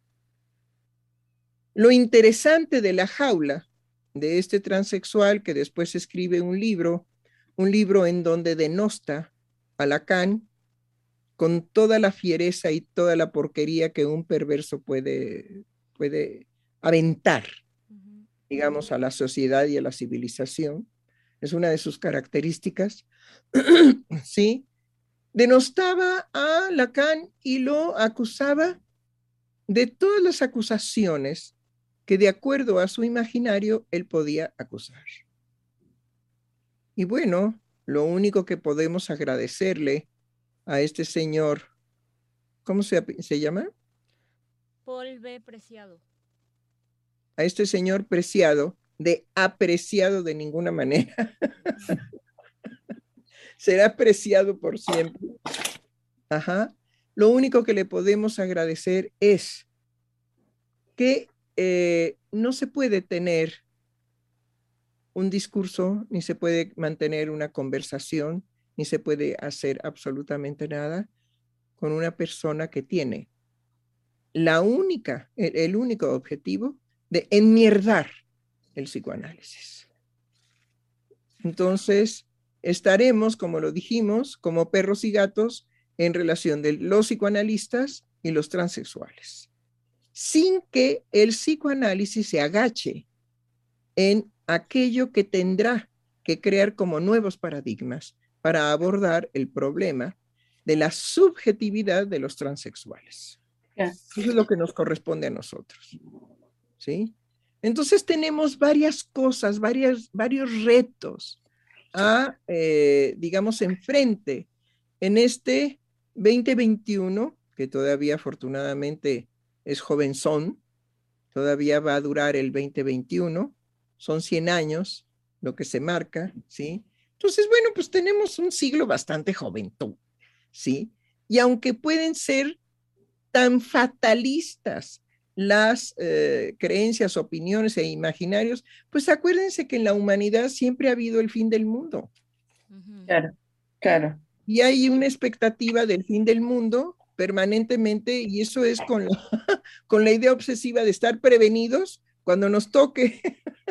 Lo interesante de la jaula de este transexual que después escribe un libro, un libro en donde denosta a Lacan con toda la fiereza y toda la porquería que un perverso puede, puede aventar, uh-huh. digamos, a la sociedad y a la civilización. Es una de sus características, ¿sí? Denostaba a Lacan y lo acusaba de todas las acusaciones que de acuerdo a su imaginario él podía acusar. Y bueno, lo único que podemos agradecerle a este señor, ¿cómo se, se llama? Paul B. Preciado. A este señor Preciado, de apreciado de ninguna manera. Será apreciado por siempre. Ajá. Lo único que le podemos agradecer es que eh, no se puede tener un discurso, ni se puede mantener una conversación, ni se puede hacer absolutamente nada con una persona que tiene la única, el, el único objetivo de enmierdar el psicoanálisis. Entonces, estaremos, como lo dijimos, como perros y gatos en relación de los psicoanalistas y los transexuales, sin que el psicoanálisis se agache en aquello que tendrá que crear como nuevos paradigmas para abordar el problema de la subjetividad de los transexuales. Yeah. Eso es lo que nos corresponde a nosotros, ¿sí? Entonces tenemos varias cosas, varias, varios retos a, eh, digamos, enfrente en este veinte veintiuno, que todavía afortunadamente es jovenzón, todavía va a durar el veinte veintiuno, son cien años lo que se marca, ¿sí? Entonces, bueno, pues tenemos un siglo bastante juventud, ¿sí? Y aunque pueden ser tan fatalistas las eh, creencias, opiniones e imaginarios, pues acuérdense que en la humanidad siempre ha habido el fin del mundo. Claro, claro. Y hay una expectativa del fin del mundo permanentemente, y eso es con la, con la idea obsesiva de estar prevenidos cuando nos toque.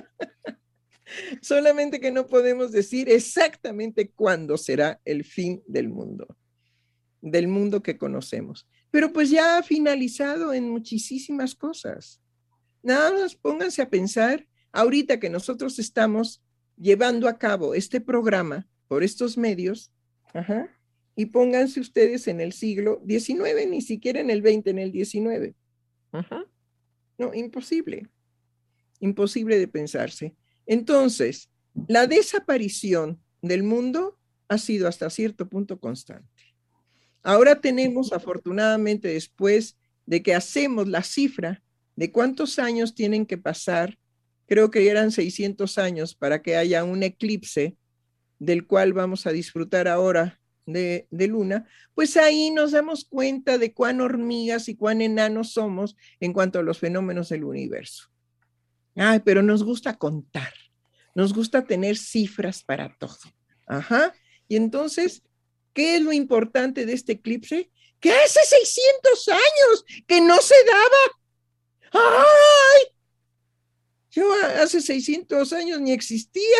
Solamente que no podemos decir exactamente cuándo será el fin del mundo, del mundo que conocemos. Pero pues ya ha finalizado en muchísimas cosas. Nada más pónganse a pensar, ahorita que nosotros estamos llevando a cabo este programa por estos medios, ajá, y pónganse ustedes en el siglo diecinueve, ni siquiera en el veinte, en el diecinueve. Ajá. No, imposible. Imposible de pensarse. Entonces, la desaparición del mundo ha sido hasta cierto punto constante. Ahora tenemos, afortunadamente, después de que hacemos la cifra de cuántos años tienen que pasar, creo que eran seiscientos años para que haya un eclipse del cual vamos a disfrutar ahora de, de luna, pues ahí nos damos cuenta de cuán hormigas y cuán enanos somos en cuanto a los fenómenos del universo. Ay, pero nos gusta contar, nos gusta tener cifras para todo. Ajá. Y entonces, ¿qué es lo importante de este eclipse? Que hace seiscientos años que no se daba. ¡Ay! Yo hace seiscientos años ni existía.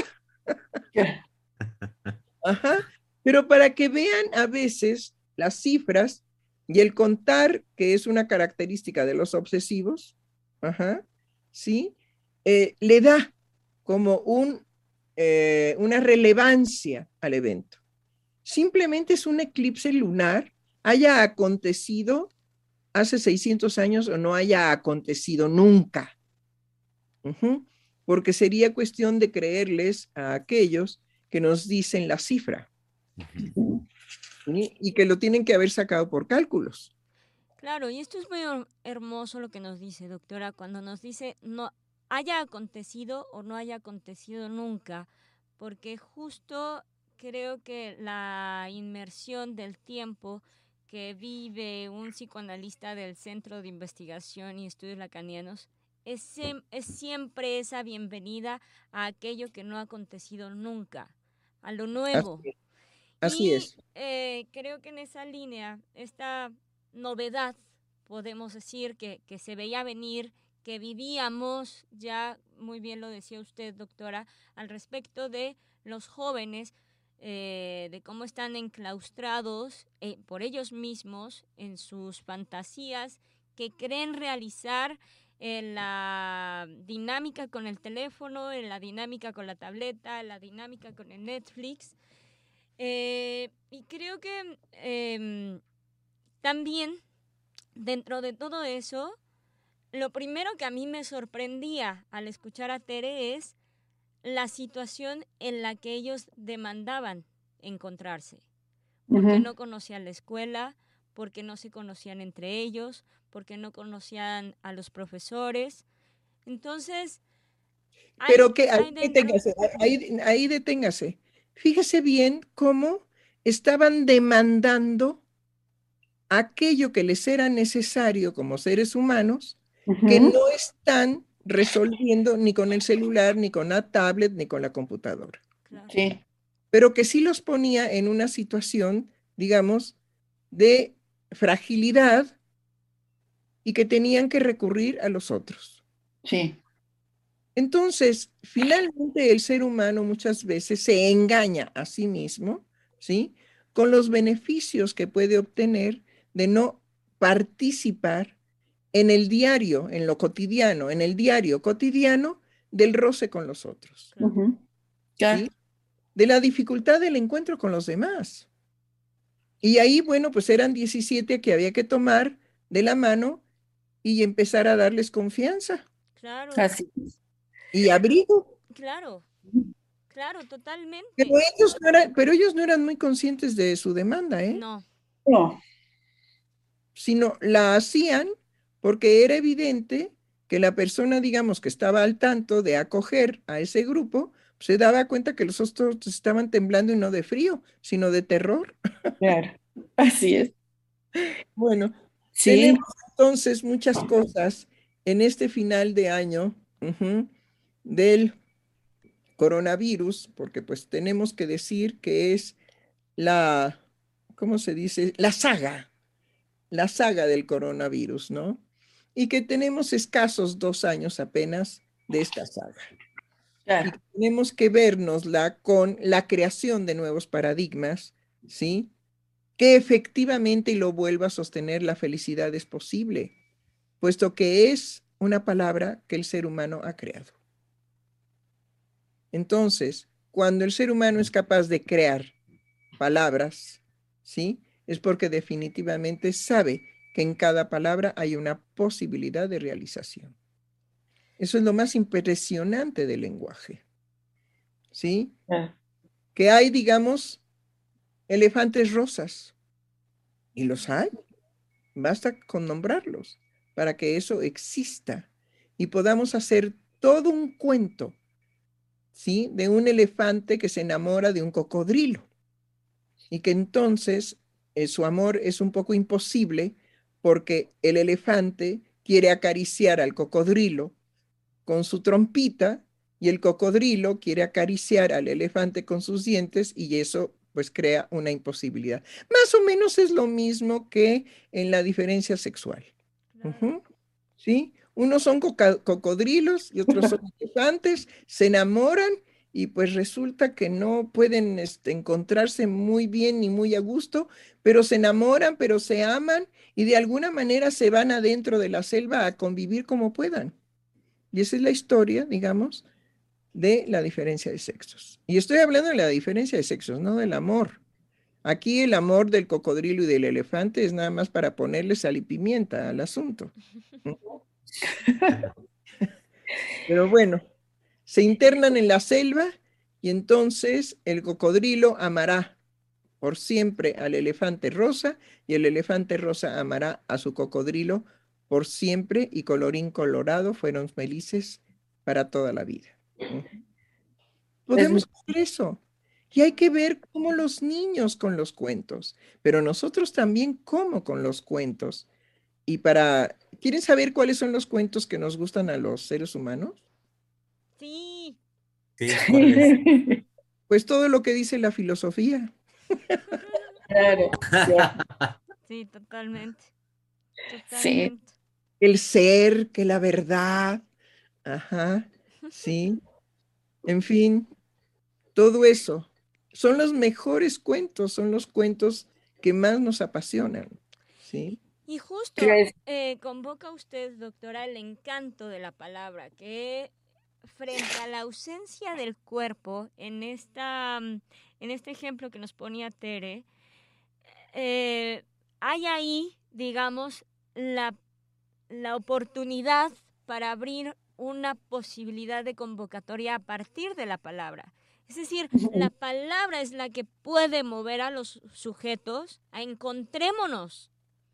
Ajá. Pero para que vean a veces las cifras y el contar, que es una característica de los obsesivos, ajá, ¿sí? Eh, le da como un, eh, una relevancia al evento. Simplemente es un eclipse lunar, haya acontecido hace seiscientos años o no haya acontecido nunca. Uh-huh. Porque sería cuestión de creerles a aquellos que nos dicen la cifra. Uh-huh. ¿Sí? Y que lo tienen que haber sacado por cálculos. Claro, y esto es muy hermoso lo que nos dice, doctora, cuando nos dice no haya acontecido o no haya acontecido nunca, porque justo creo que la inmersión del tiempo que vive un psicoanalista del Centro de Investigación y Estudios Lacanianos es, es siempre esa bienvenida a aquello que no ha acontecido nunca, a lo nuevo. Así es. Así y es. Eh, creo que en esa línea, esta novedad, podemos decir que, que se veía venir, que vivíamos, ya muy bien lo decía usted, doctora, al respecto de los jóvenes, eh, de cómo están enclaustrados eh, por ellos mismos en sus fantasías que creen realizar en la dinámica con el teléfono, en la dinámica con la tableta, en la dinámica con el Netflix. Eh, y creo que eh, también dentro de todo eso, lo primero que a mí me sorprendía al escuchar a Tere es la situación en la que ellos demandaban encontrarse. Porque uh-huh. no conocían la escuela, porque no se conocían entre ellos, porque no conocían a los profesores. Entonces... Pero hay, que ahí, hay deténgase, ahí, ahí deténgase. Fíjese bien cómo estaban demandando aquello que les era necesario como seres humanos, uh-huh. que no están resolviendo ni con el celular, ni con la tablet, ni con la computadora. Claro. Sí. Pero que sí los ponía en una situación, digamos, de fragilidad y que tenían que recurrir a los otros. Sí. Entonces, finalmente el ser humano muchas veces se engaña a sí mismo, ¿sí? Con los beneficios que puede obtener de no participar en el diario, en lo cotidiano, en el diario cotidiano del roce con los otros. Uh-huh. ¿Sí? De la dificultad del encuentro con los demás. Y ahí, bueno, pues eran diecisiete que había que tomar de la mano y empezar a darles confianza. Claro. Así. Y abrigo. Claro, claro, totalmente. Pero ellos, no eran, pero ellos no eran muy conscientes de su demanda, ¿eh? No. No. Sino la hacían porque era evidente que la persona, digamos, que estaba al tanto de acoger a ese grupo, se daba cuenta que los otros estaban temblando y no de frío, sino de terror. Claro, así es. Bueno, sí. Tenemos entonces muchas cosas en este final de año uh-huh, del coronavirus, porque pues tenemos que decir que es la, ¿cómo se dice? La saga, la saga del coronavirus, ¿no? Y que tenemos escasos dos años apenas de esta saga. Claro. Y que tenemos que vernosla con la creación de nuevos paradigmas, ¿sí? Que efectivamente, y lo vuelvo a sostener, la felicidad es posible, puesto que es una palabra que el ser humano ha creado. Entonces, cuando el ser humano es capaz de crear palabras, ¿sí? Es porque definitivamente sabe que en cada palabra hay una posibilidad de realización. Eso es lo más impresionante del lenguaje, ¿sí? Ah. Que hay, digamos, elefantes rosas, Y los hay. Basta con nombrarlos para que eso exista y podamos hacer todo un cuento, ¿sí? De un elefante que se enamora de un cocodrilo y que entonces eh, su amor es un poco imposible porque el elefante quiere acariciar al cocodrilo con su trompita y el cocodrilo quiere acariciar al elefante con sus dientes y eso pues crea una imposibilidad. Más o menos es lo mismo que en la diferencia sexual. Claro. Uh-huh. ¿Sí? Unos son coca- cocodrilos y otros son elefantes, se enamoran y pues resulta que no pueden este, encontrarse muy bien ni muy a gusto, pero se enamoran, pero se aman y de alguna manera se van adentro de la selva a convivir como puedan. Y esa es la historia, digamos, de la diferencia de sexos. Y estoy hablando de la diferencia de sexos, no del amor. Aquí el amor del cocodrilo y del elefante es nada más para ponerle sal y pimienta al asunto. Pero bueno, se internan en la selva y entonces el cocodrilo amará por siempre al elefante rosa y el elefante rosa amará a su cocodrilo por siempre y colorín colorado fueron felices para toda la vida. Podemos hacer eso. Y hay que ver cómo los niños con los cuentos, pero nosotros también cómo con los cuentos. Y para, ¿quieren saber cuáles son los cuentos que nos gustan a los seres humanos? Sí. Sí, ¿cuál es? Pues todo lo que dice la filosofía. Claro, claro. Sí, totalmente. Sí. Totalmente. El ser, que la verdad. Ajá, sí. En fin, todo eso. Son los mejores cuentos, son los cuentos que más nos apasionan. ¿Sí? Y justo Yes. eh, convoca usted, doctora, el encanto de la palabra, que frente a la ausencia del cuerpo, en, esta, mm, en este ejemplo que nos ponía Tere, eh, hay ahí, digamos, la, la oportunidad para abrir una posibilidad de convocatoria a partir de la palabra. Es decir, la palabra es la que puede mover a los sujetos a encontrémonos.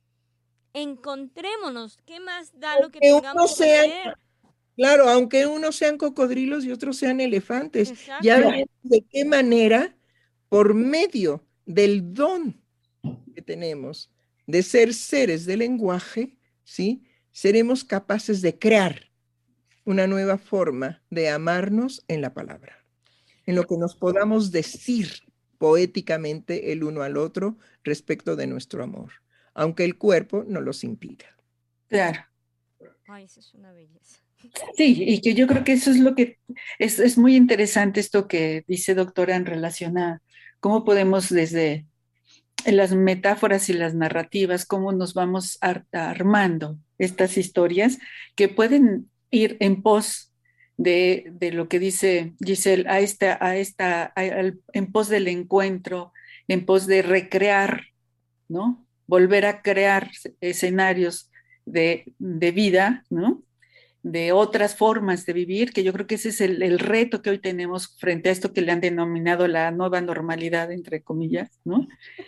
Encontrémonos. ¿Qué más da lo que Aunque tengamos unos que sean, hacer? claro, aunque unos sean cocodrilos y otros sean elefantes, Exacto. ya ven de qué manera, por medio del don que tenemos de ser seres de lenguaje, ¿sí? Seremos capaces de crear una nueva forma de amarnos en la palabra, en lo que nos podamos decir poéticamente el uno al otro respecto de nuestro amor, aunque el cuerpo no los impida. Claro. Ay, eso es una belleza. Sí, y que yo creo que eso es lo que es, es muy interesante esto que dice doctora en relación a cómo podemos desde las metáforas y las narrativas, cómo nos vamos ar- armando estas historias que pueden ir en pos de, de lo que dice Giselle, a esta, a esta, a- al- en pos del encuentro, en pos de recrear, ¿no? Volver a crear escenarios de, de vida, ¿no? De otras formas de vivir, que yo creo que ese es el, el, reto que hoy tenemos frente a esto que le han denominado la nueva normalidad, entre comillas, ¿no?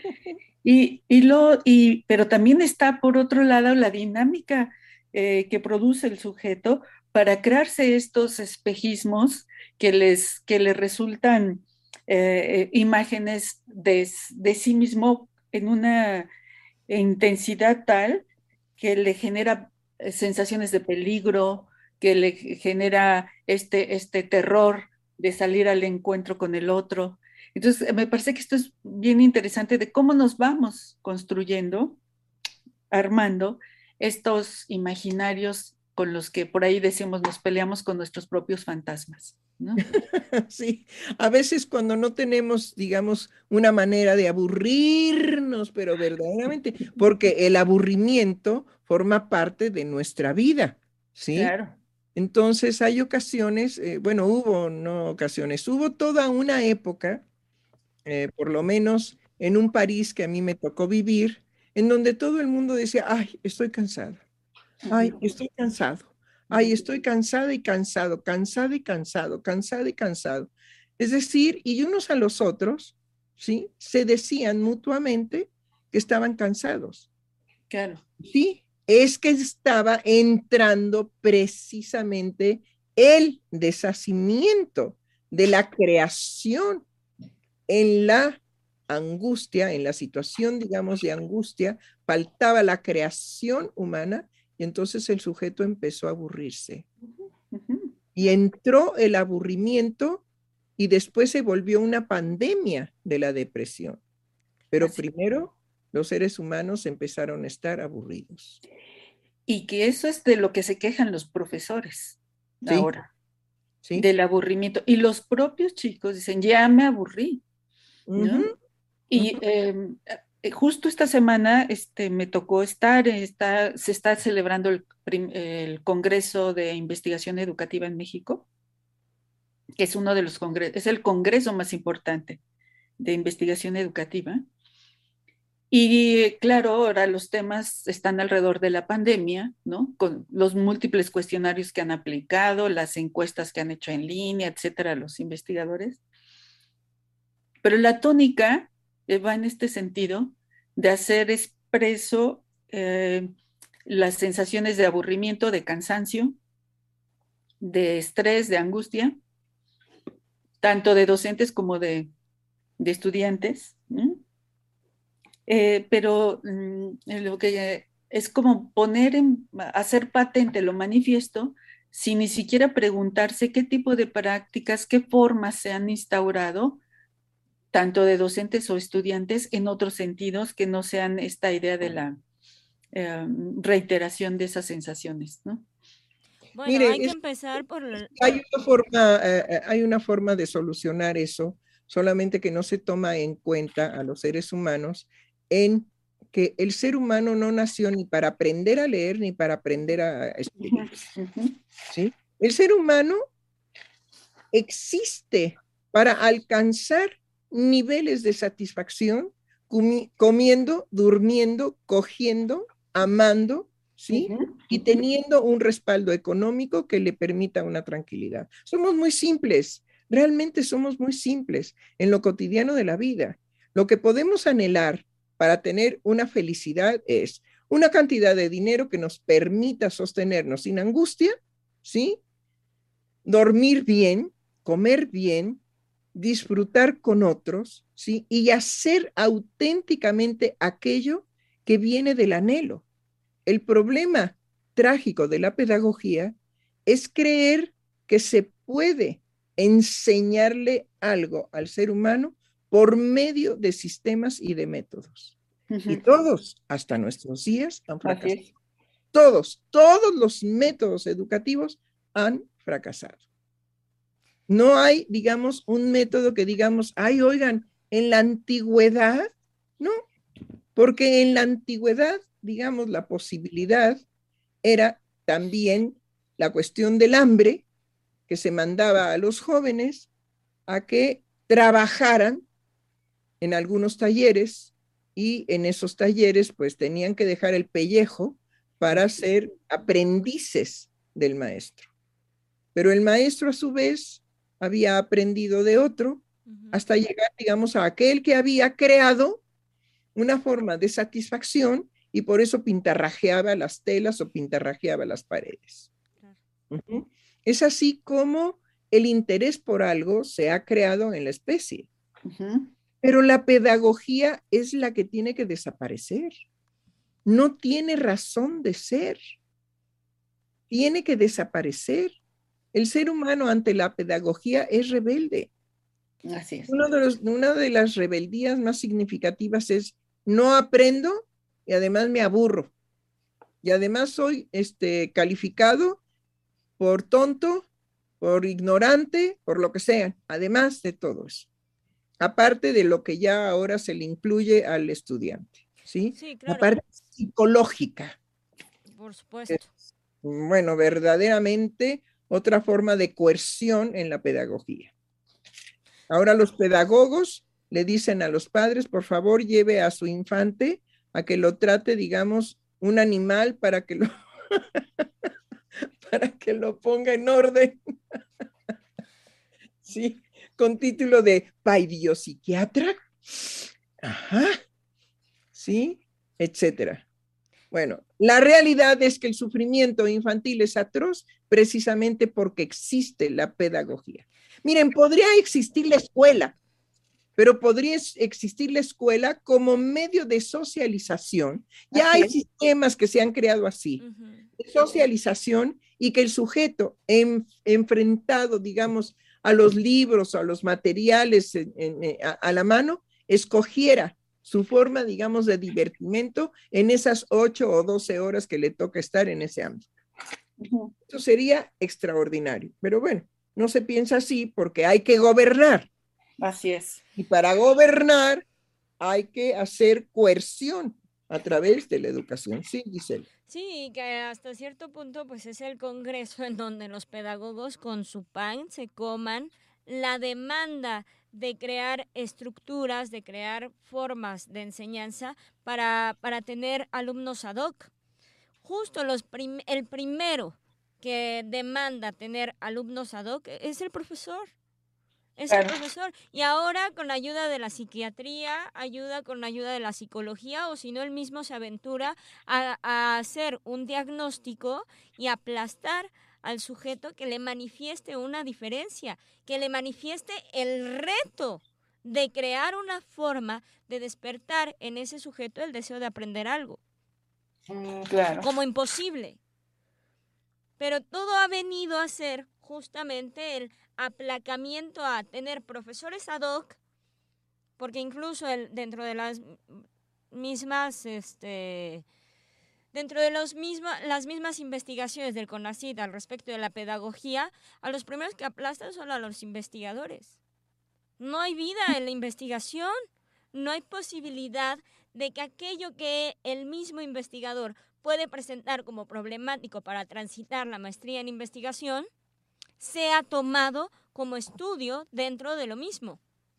Y, y lo, y, pero también está, por otro lado, la dinámica eh, que produce el sujeto para crearse estos espejismos que les, que les resultan eh, imágenes de, de sí mismo en una intensidad tal que le genera sensaciones de peligro, que le genera este, este terror de salir al encuentro con el otro. Entonces, me parece que esto es bien interesante de cómo nos vamos construyendo, armando estos imaginarios con los que por ahí decimos nos peleamos con nuestros propios fantasmas, ¿no? Sí, a veces cuando no tenemos, digamos, una manera de aburrirnos, pero verdaderamente, porque el aburrimiento forma parte de nuestra vida, ¿sí? Claro. Entonces hay ocasiones, eh, bueno, hubo, no ocasiones, hubo toda una época, eh, por lo menos en un París que a mí me tocó vivir, en donde todo el mundo decía, ay, estoy cansado, ay, estoy cansado. Ay, estoy cansada y cansado, cansada y cansado, cansada y cansado. Es decir, y unos a los otros, ¿sí? Se decían mutuamente que estaban cansados. Claro. Sí, es que estaba entrando precisamente el deshacimiento de la creación en la angustia, en la situación, digamos, de angustia, faltaba la creación humana y entonces el sujeto empezó a aburrirse. Ujú. Y entró el aburrimiento y después se volvió una pandemia de la depresión. Pero Así. primero los seres humanos empezaron a estar aburridos. Y que eso es de lo que se quejan los profesores Sí, ahora, sí. del aburrimiento. Y los propios chicos dicen, ya me aburrí, ¿no? Ujú, Y ujú. eh, eh, justo esta semana este, me tocó estar, está, se está celebrando el, prim- el Congreso de Investigación Educativa en México, que es uno de los congresos, es el congreso más importante de investigación educativa. Y claro, ahora los temas están alrededor de la pandemia, ¿no? Con los múltiples cuestionarios que han aplicado, las encuestas que han hecho en línea, etcétera, los investigadores. Pero la tónica eh, va en este sentido de hacer expreso eh, las sensaciones de aburrimiento, de cansancio, de estrés, de angustia, tanto de docentes como de, de estudiantes, ¿no? Eh, pero mm, lo que es como poner en, hacer patente lo manifiesto sin ni siquiera preguntarse qué tipo de prácticas, qué formas se han instaurado, tanto de docentes o estudiantes, en otros sentidos que no sean esta idea de la eh, reiteración de esas sensaciones, ¿no? Bueno, Mire, hay que es- empezar por... el- hay una forma, eh, eh, hay una forma de solucionar eso, solamente que no se toma en cuenta a los seres humanos en que el ser humano no nació ni para aprender a leer ni para aprender a escribir, Ujú. ¿sí? El ser humano existe para alcanzar niveles de satisfacción comi- comiendo, durmiendo, cogiendo, amando, ¿sí? Ujú. Y teniendo un respaldo económico que le permita una tranquilidad. Somos muy simples, realmente somos muy simples en lo cotidiano de la vida. Lo que podemos anhelar para tener una felicidad es una cantidad de dinero que nos permita sostenernos sin angustia, ¿sí? Dormir bien, comer bien, disfrutar con otros, ¿sí? Y hacer auténticamente aquello que viene del anhelo. El problema trágico de la pedagogía es creer que se puede enseñarle algo al ser humano por medio de sistemas y de métodos. Y Ujú. todos, hasta nuestros días, han Así fracasado. es. Todos, todos los métodos educativos han fracasado. No hay, digamos, un método que digamos, ay, oigan, en la antigüedad, no, porque en la antigüedad, digamos, la posibilidad era también la cuestión del hambre, que se mandaba a los jóvenes a que trabajaran en algunos talleres y en esos talleres pues tenían que dejar el pellejo para ser aprendices del maestro. Pero el maestro a su vez había aprendido de otro Ujú. hasta llegar, digamos, a aquel que había creado una forma de satisfacción y por eso pintarrajeaba las telas o pintarrajeaba las paredes. Claro. Uh-huh. Es así como el interés por algo se ha creado en la especie. Ujú. Pero la pedagogía es la que tiene que desaparecer. No tiene razón de ser. Tiene que desaparecer. El ser humano ante la pedagogía es rebelde. Así es. Uno de los, una de las rebeldías más significativas es no aprendo y además me aburro. Y además soy este, calificado por tonto, por ignorante, por lo que sea, además de todo eso. Aparte de lo que ya ahora se le incluye al estudiante, ¿sí? Sí, La claro, parte psicológica. por Es, supuesto. bueno, verdaderamente otra forma de coerción en la pedagogía. Ahora los pedagogos le dicen a los padres, por favor, lleve a su infante a que lo trate, digamos, un animal para que lo, para que lo ponga en orden. Sí, con título de pai biopsiquiatra. Ajá. ¿sí? Etcétera. Bueno, la realidad es que el sufrimiento infantil es atroz precisamente porque existe la pedagogía. Miren, podría existir la escuela, pero podría existir la escuela como medio de socialización. Ya hay sistemas que se han creado así, de socialización, y que el sujeto en, enfrentado, digamos, a los libros o a los materiales en, en, a, a la mano, escogiera su forma, digamos, de divertimento en esas ocho o doce horas que le toca estar en ese ámbito. Uh-huh. Eso sería extraordinario, pero bueno, no se piensa así porque hay que gobernar. Así es. Y para gobernar hay que hacer coerción a través de la educación. Sí, Gisela. Sí, que hasta cierto punto pues es el Congreso en donde los pedagogos con su pan se coman la demanda de crear estructuras, de crear formas de enseñanza para, para tener alumnos ad hoc. Justo los prim- el primero que demanda tener alumnos ad hoc es el profesor. Es claro. el profesor. Y ahora con la ayuda de la psiquiatría, ayuda con la ayuda de la psicología, o si no, él mismo se aventura a, a hacer un diagnóstico y aplastar al sujeto que le manifieste una diferencia, que le manifieste el reto de crear una forma de despertar en ese sujeto el deseo de aprender algo. Mm, claro. Como imposible. Pero todo ha venido a ser justamente el aplacamiento a tener profesores ad hoc, porque incluso el, dentro de las mismas, este, dentro de los misma, las mismas investigaciones del CONACYT al respecto de la pedagogía, a los primeros que aplastan son a los investigadores. No hay vida en la investigación, no hay posibilidad de que aquello que el mismo investigador puede presentar como problemático para transitar la maestría en investigación sea tomado como estudio dentro de lo mismo.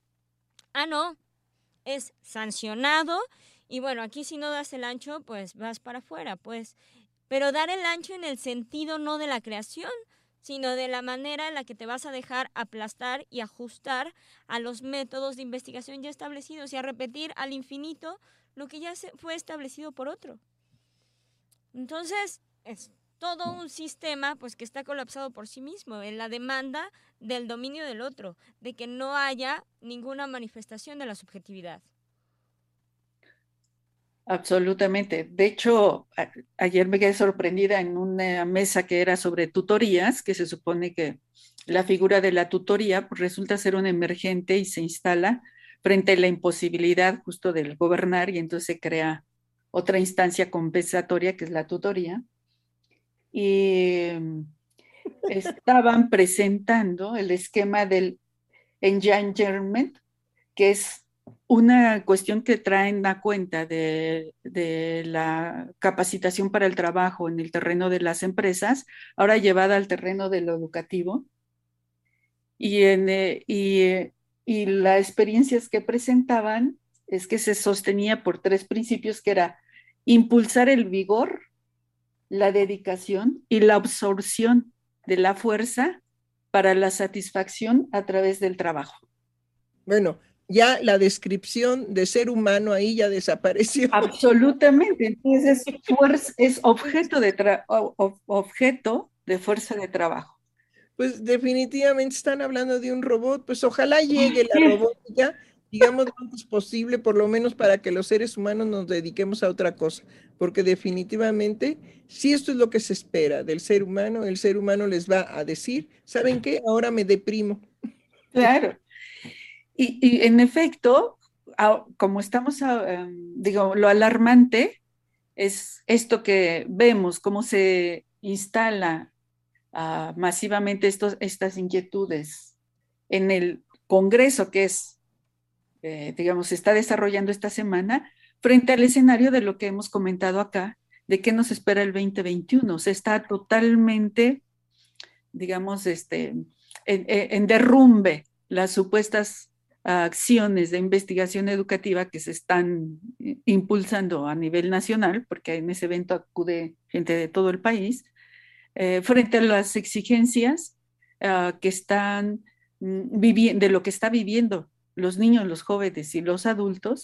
Ah, no, es sancionado y bueno, aquí si no das el ancho, pues vas para afuera, pues. Pero dar el ancho en el sentido no de la creación, sino de la manera en la que te vas a dejar aplastar y ajustar a los métodos de investigación ya establecidos y a repetir al infinito lo que ya se fue establecido por otro. Entonces, es todo un sistema pues que está colapsado por sí mismo en la demanda del dominio del otro, de que no haya ninguna manifestación de la subjetividad. Absolutamente. De hecho, a, ayer me quedé sorprendida en una mesa que era sobre tutorías, que se supone que la figura de la tutoría pues, resulta ser un emergente y se instala frente a la imposibilidad justo del gobernar y entonces se crea otra instancia compensatoria que es la tutoría. Y estaban presentando el esquema del engenderment, que es una cuestión que traen a cuenta de, de la capacitación para el trabajo en el terreno de las empresas, ahora llevada al terreno de lo educativo. Y, en, eh, y, eh, y las experiencias que presentaban es que se sostenía por tres principios, que era impulsar el vigor, la dedicación y la absorción de la fuerza para la satisfacción a través del trabajo. Bueno, ya la descripción de ser humano ahí ya desapareció. Absolutamente. Entonces es, fuerza, es objeto, de tra- objeto de fuerza de trabajo. Pues definitivamente están hablando de un robot, pues ojalá llegue la robótica, digamos lo antes posible, por lo menos para que los seres humanos nos dediquemos a otra cosa, porque definitivamente, si esto es lo que se espera del ser humano, el ser humano les va a decir, ¿saben qué? Ahora me deprimo. Claro. Y, y en efecto, como estamos, um, digo, lo alarmante es esto que vemos, cómo se instala uh, masivamente estos, estas inquietudes en el Congreso, que es, eh, digamos, se está desarrollando esta semana, frente al escenario de lo que hemos comentado acá, de qué nos espera el veinte veintiuno. O sea, está totalmente, digamos, este, en, en derrumbe las supuestas acciones de investigación educativa que se están impulsando a nivel nacional, porque en ese evento acude gente de todo el país, eh, frente a las exigencias uh, que están viviendo, de lo que está viviendo los niños, los jóvenes y los adultos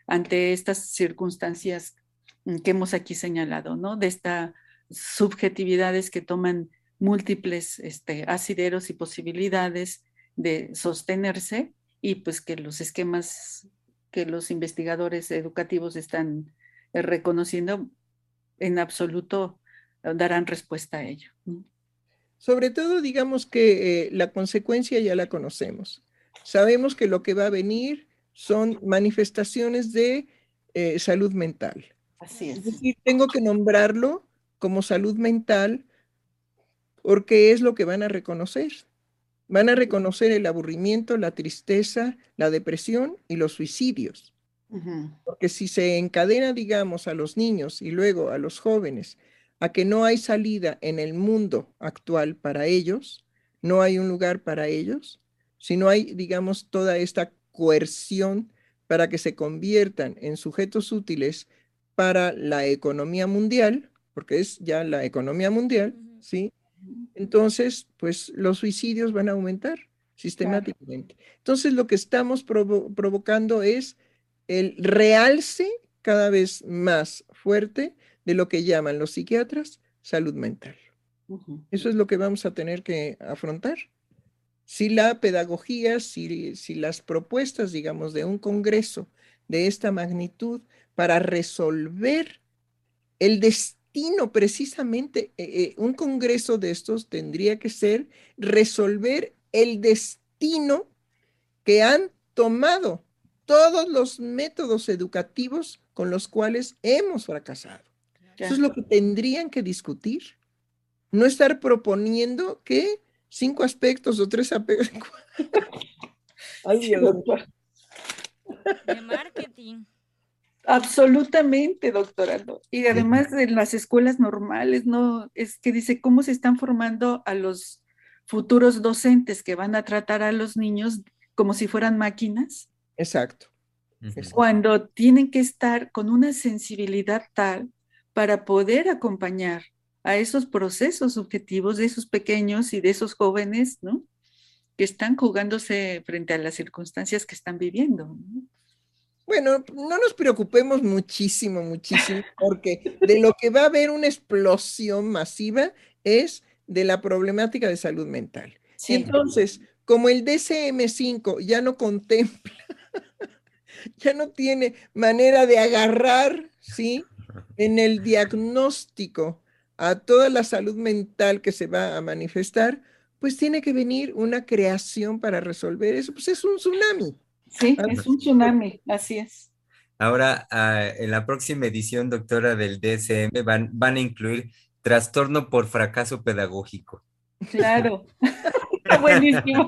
ante estas circunstancias que hemos aquí señalado, ¿no? De estas subjetividades que toman múltiples este, asideros y posibilidades de sostenerse, y pues que los esquemas que los investigadores educativos están eh, reconociendo en absoluto eh, darán respuesta a ello. Sobre todo, digamos que eh, la consecuencia ya la conocemos. Sabemos que lo que va a venir son manifestaciones de eh, salud mental. Así es. Es decir, tengo que nombrarlo como salud mental porque es lo que van a reconocer. Van a reconocer el aburrimiento, la tristeza, la depresión y los suicidios. Uh-huh. Porque si se encadena, digamos, a los niños y luego a los jóvenes, a que no hay salida en el mundo actual para ellos, no hay un lugar para ellos, si no hay, digamos, toda esta coerción para que se conviertan en sujetos útiles para la economía mundial, porque es ya la economía mundial, ¿sí? Entonces, pues los suicidios van a aumentar sistemáticamente. Claro. Entonces, lo que estamos provo provocando es el realce cada vez más fuerte de lo que llaman los psiquiatras salud mental. Uh-huh. Eso es lo que vamos a tener que afrontar. Si la pedagogía, si, si las propuestas, digamos, de un congreso de esta magnitud para resolver el destino, precisamente, eh, eh, un congreso de estos tendría que ser resolver el destino que han tomado todos los métodos educativos con los cuales hemos fracasado. Ya. Eso es lo que tendrían que discutir. No estar proponiendo que cinco aspectos o tres aspectos. Ay, Dios. Doctor. De marketing. Absolutamente, doctora. Y además en las escuelas normales, ¿no? Es que dice cómo se están formando a los futuros docentes que van a tratar a los niños como si fueran máquinas. Exacto. Cuando tienen que estar con una sensibilidad tal para poder acompañar a esos procesos subjetivos de esos pequeños y de esos jóvenes, ¿no? Que están jugándose frente a las circunstancias que están viviendo, ¿no? Bueno, no nos preocupemos muchísimo, muchísimo, porque de lo que va a haber una explosión masiva es de la problemática de salud mental. Sí. Y entonces, como el D S M cinco ya no contempla, ya no tiene manera de agarrar, ¿sí?, en el diagnóstico a toda la salud mental que se va a manifestar, pues tiene que venir una creación para resolver eso. Pues es un tsunami. Sí, es un tsunami, así es. Ahora, uh, en la próxima edición, doctora, del D S M, van, van a incluir trastorno por fracaso pedagógico. Claro, está buenísimo.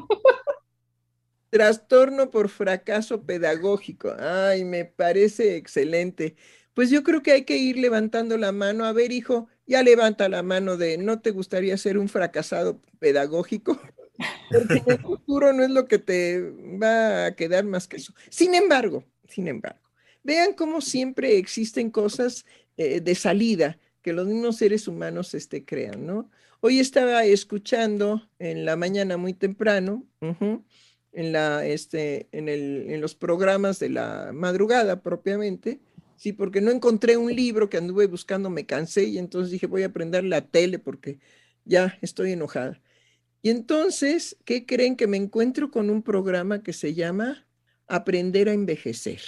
Trastorno por fracaso pedagógico. Ay, me parece excelente. Pues yo creo que hay que ir levantando la mano. A ver, hijo, ya levanta la mano de ¿no te gustaría ser un fracasado pedagógico? Porque en el futuro no es lo que te va a quedar más que eso. Sin embargo, sin embargo, vean cómo siempre existen cosas eh, de salida que los mismos seres humanos este, crean, ¿no? Hoy estaba escuchando en la mañana muy temprano, uh-huh, en, la, este, en, el, en los programas de la madrugada propiamente, sí, porque no encontré un libro que anduve buscando, me cansé y entonces dije voy a prender la tele porque ya estoy enojada. Y entonces, ¿qué creen? Que me encuentro con un programa que se llama Aprender a Envejecer.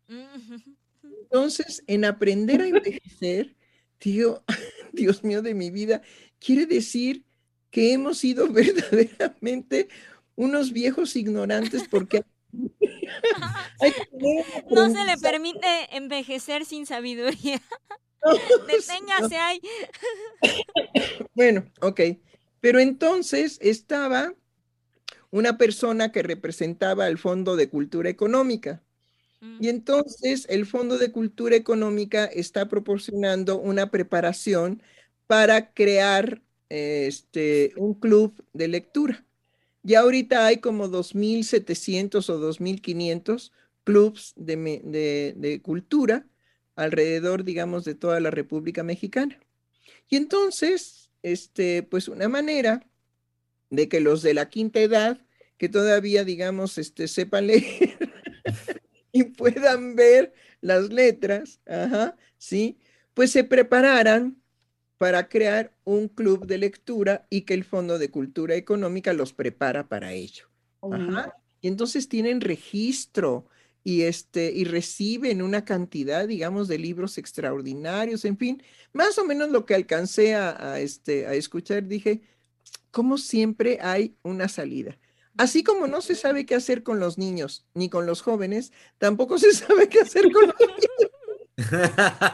Entonces, en Aprender a Envejecer, tío, Dios mío de mi vida, quiere decir que hemos sido verdaderamente unos viejos ignorantes porque hay que no se le permite envejecer sin sabiduría. No, Deténgase no. ahí. Bueno, ok. Pero entonces estaba una persona que representaba el Fondo de Cultura Económica. Mm. Y entonces el Fondo de Cultura Económica está proporcionando una preparación para crear este, un club de lectura. Ya ahorita hay como dos mil setecientos o dos mil quinientos clubs de, de, de cultura alrededor, digamos, de toda la República Mexicana. Y entonces, este, pues una manera de que los de la quinta edad, que todavía, digamos, este, sepan leer y puedan ver las letras, ajá, ¿sí? Pues se prepararan para crear un club de lectura y que el Fondo de Cultura Económica los prepara para ello. Ajá. Y entonces tienen registro y, este, y reciben una cantidad, digamos, de libros extraordinarios, en fin, más o menos lo que alcancé a, a, este, a escuchar, dije, como siempre hay una salida. Así como no se sabe qué hacer con los niños ni con los jóvenes, tampoco se sabe qué hacer con los niños.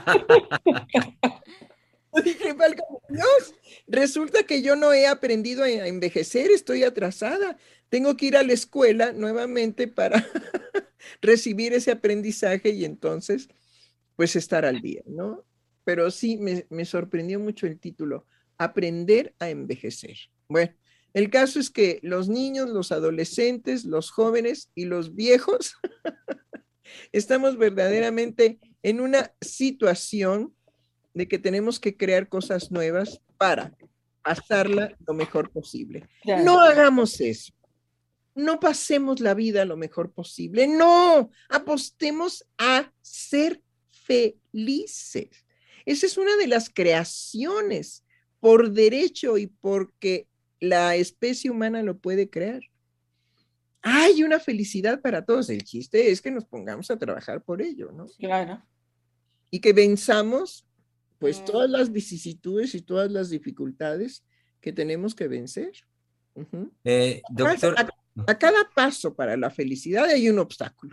Dije, válgame Dios, resulta que yo no he aprendido a envejecer, estoy atrasada. Tengo que ir a la escuela nuevamente para recibir ese aprendizaje y entonces, pues, estar al día, ¿no? Pero sí, me, me sorprendió mucho el título, Aprender a envejecer. Bueno, el caso es que los niños, los adolescentes, los jóvenes y los viejos estamos verdaderamente en una situación de que tenemos que crear cosas nuevas para pasarla lo mejor posible. Claro. No hagamos eso. No pasemos la vida lo mejor posible. No, apostemos a ser felices. Esa es una de las creaciones por derecho y porque la especie humana lo puede crear. Hay una felicidad para todos. El chiste es que nos pongamos a trabajar por ello, ¿no? Claro. Y que venzamos pues todas las vicisitudes y todas las dificultades que tenemos que vencer. Uh-huh. Eh, doctor... A, a cada paso para la felicidad hay un obstáculo.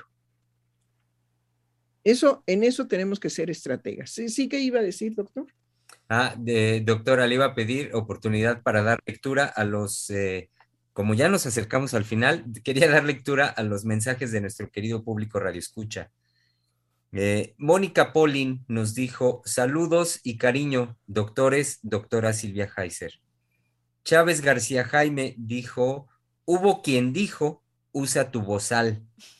Eso, en eso tenemos que ser estrategas. ¿Sí, sí que iba a decir, doctor? Ah, de, doctora, le iba a pedir oportunidad para dar lectura a los, eh, como ya nos acercamos al final, quería dar lectura a los mensajes de nuestro querido público Radio Escucha. Eh, Mónica Polin nos dijo, saludos y cariño, doctores, doctora Silvia Heiser. Chávez García Jaime dijo, hubo quien dijo, usa tu bozal.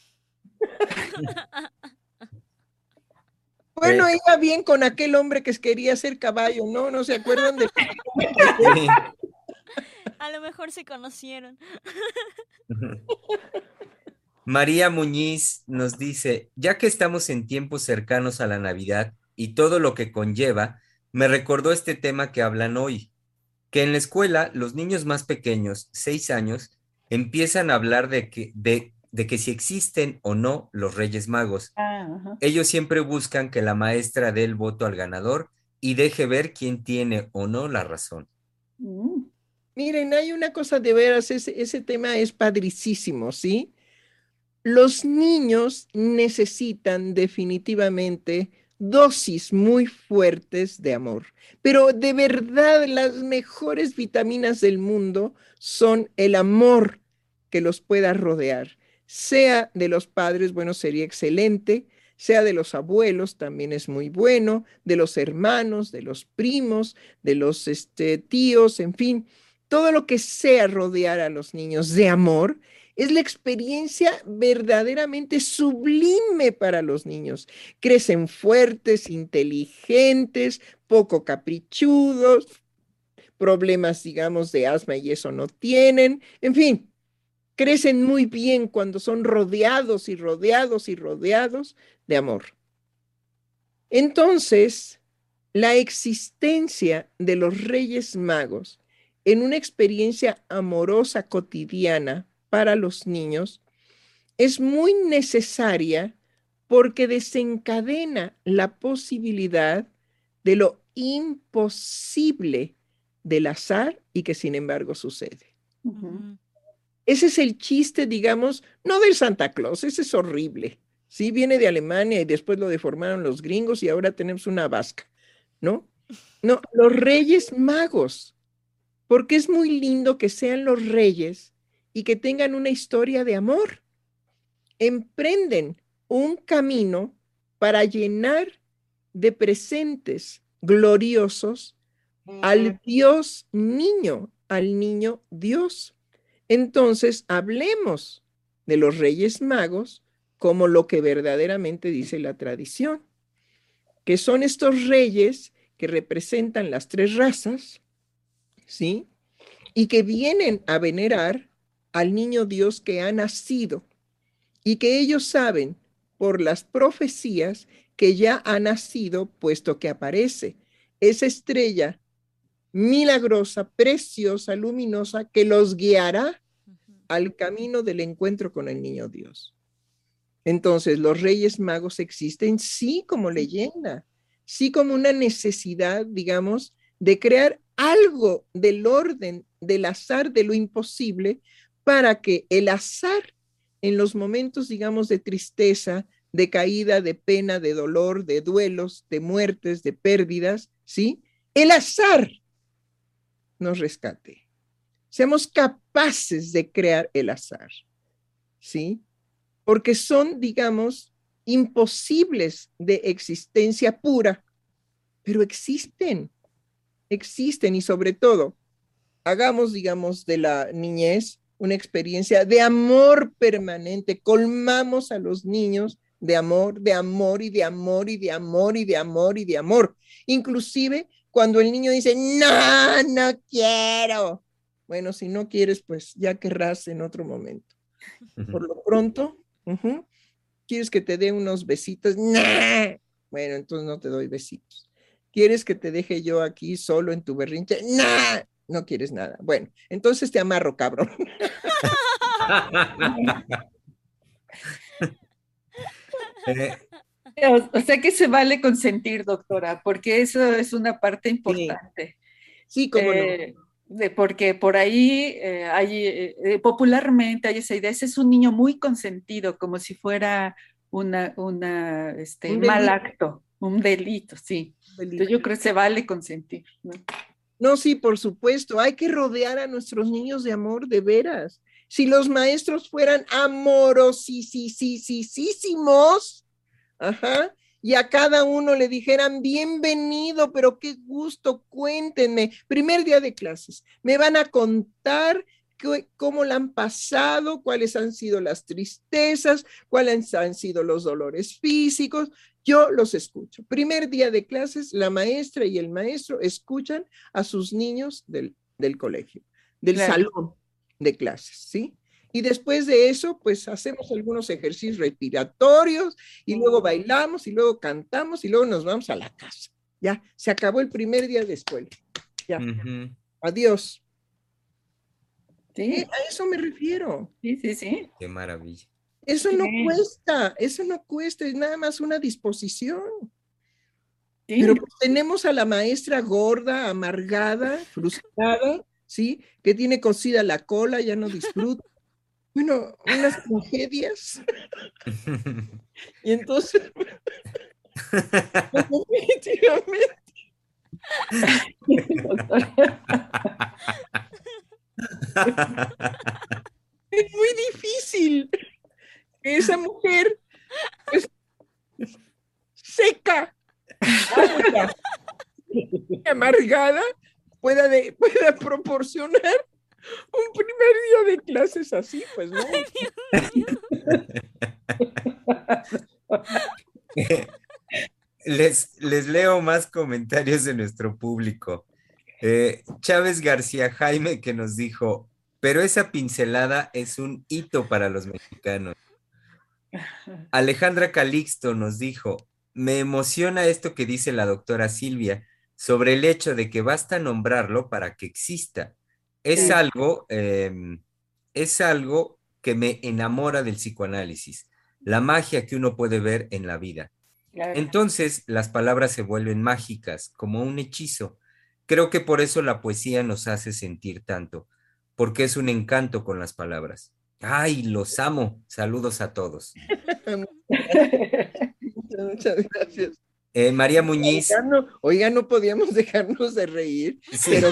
Bueno, eh, iba bien con aquel hombre que quería ser caballo, ¿no? ¿No se acuerdan de...? Sí. A lo mejor se conocieron. María Muñiz nos dice, ya que estamos en tiempos cercanos a la Navidad y todo lo que conlleva, me recordó este tema que hablan hoy, que en la escuela los niños más pequeños, seis años, empiezan a hablar de que, de, de que si existen o no los Reyes Magos. Ah, uh-huh. Ellos siempre buscan que la maestra dé el voto al ganador y deje ver quién tiene o no la razón. Mm. Miren, hay una cosa de veras, ese, ese tema es padricísimo, ¿sí? Los niños necesitan definitivamente dosis muy fuertes de amor, pero de verdad las mejores vitaminas del mundo son el amor que los pueda rodear, sea de los padres, bueno, sería excelente, sea de los abuelos, también es muy bueno, de los hermanos, de los primos, de los este, tíos, en fin, todo lo que sea rodear a los niños de amor, es la experiencia verdaderamente sublime para los niños. Crecen fuertes, inteligentes, poco caprichudos, problemas, digamos, de asma y eso no tienen. En fin, crecen muy bien cuando son rodeados y rodeados y rodeados de amor. Entonces, la existencia de los Reyes Magos en una experiencia amorosa cotidiana para los niños es muy necesaria porque desencadena la posibilidad de lo imposible del azar y que sin embargo sucede. Uh-huh. Ese es el chiste, digamos, no del Santa Claus, ese es horrible. Sí, viene de Alemania y después lo deformaron los gringos y ahora tenemos una vasca, ¿no? No, los Reyes Magos, porque es muy lindo que sean los reyes y que tengan una historia de amor. Emprenden un camino para llenar de presentes gloriosos al Dios niño, al niño Dios. Entonces, hablemos de los Reyes Magos como lo que verdaderamente dice la tradición, que son estos reyes que representan las tres razas, ¿sí? Y que vienen a venerar al niño Dios que ha nacido y que ellos saben por las profecías que ya ha nacido, puesto que aparece esa estrella milagrosa, preciosa, luminosa, que los guiará al camino del encuentro con el niño Dios. Entonces, los Reyes Magos existen sí como leyenda, sí como una necesidad, digamos, de crear algo del orden, del azar, de lo imposible, para que el azar en los momentos, digamos, de tristeza, de caída, de pena, de dolor, de duelos, de muertes, de pérdidas, ¿sí? El azar nos rescate. Seamos capaces de crear el azar, ¿sí? Porque son, digamos, imposibles de existencia pura, pero existen, existen y sobre todo, hagamos, digamos, de la niñez una experiencia de amor permanente, colmamos a los niños de amor, de amor y de amor y de amor y de amor y de amor. Inclusive cuando el niño dice, no, no quiero. Bueno, si no quieres, pues ya querrás en otro momento. Por lo pronto, uh-huh, ¿quieres que te dé unos besitos? ¡Nah! Bueno, entonces no te doy besitos. ¿Quieres que te deje yo aquí solo en tu berrinche? ¡Nah! No quieres nada. Bueno, entonces te amarro, cabrón. O, o sea que se vale consentir, doctora, porque eso es una parte importante. Sí, sí, cómo eh, no. De, porque por ahí eh, hay, eh, popularmente hay esa idea, ese es un niño muy consentido, como si fuera una, una, este, Un mal delito. acto, un delito, sí. Delito. Entonces yo creo que se vale consentir, ¿no? No, sí, por supuesto, hay que rodear a nuestros niños de amor, de veras. Si los maestros fueran amorosísimos, ajá, y a cada uno le dijeran, bienvenido, pero qué gusto, cuéntenme. Primer día de clases, me van a contar qué, cómo la han pasado, cuáles han sido las tristezas, cuáles han sido los dolores físicos. Yo los escucho. Primer día de clases, la maestra y el maestro escuchan a sus niños del, del colegio, del claro. salón de clases, ¿sí? Y después de eso, pues hacemos algunos ejercicios respiratorios y luego bailamos y luego cantamos y luego nos vamos a la casa. Ya, se acabó el primer día de escuela. Ya, uh-huh. Adiós. Sí. A eso me refiero. Sí, sí, sí. Qué maravilla. Eso no sí. cuesta, eso no cuesta, es nada más una disposición. Sí. Pero pues tenemos a la maestra gorda, amargada, frustrada, ¿sí? Que tiene cosida la cola, ya no disfruta. Bueno, unas tragedias. Y entonces, definitivamente. Es muy difícil que esa mujer pues, seca, ácida, amargada, pueda, de, pueda proporcionar un primer día de clases así, pues no. les, les leo más comentarios de nuestro público. Eh, Chávez García Jaime que nos dijo, pero esa pincelada es un hito para los mexicanos. Alejandra Calixto nos dijo, me emociona esto que dice la doctora Silvia sobre el hecho de que basta nombrarlo para que exista. Es algo, eh, es algo que me enamora del psicoanálisis, la magia que uno puede ver en la vida. Entonces, las palabras se vuelven mágicas, como un hechizo. Creo que por eso la poesía nos hace sentir tanto, porque es un encanto con las palabras. ¡Ay, los amo! Saludos a todos. Muchas, muchas gracias. Eh, María Muñiz. Oiga no, oiga, no podíamos dejarnos de reír, sí. Pero...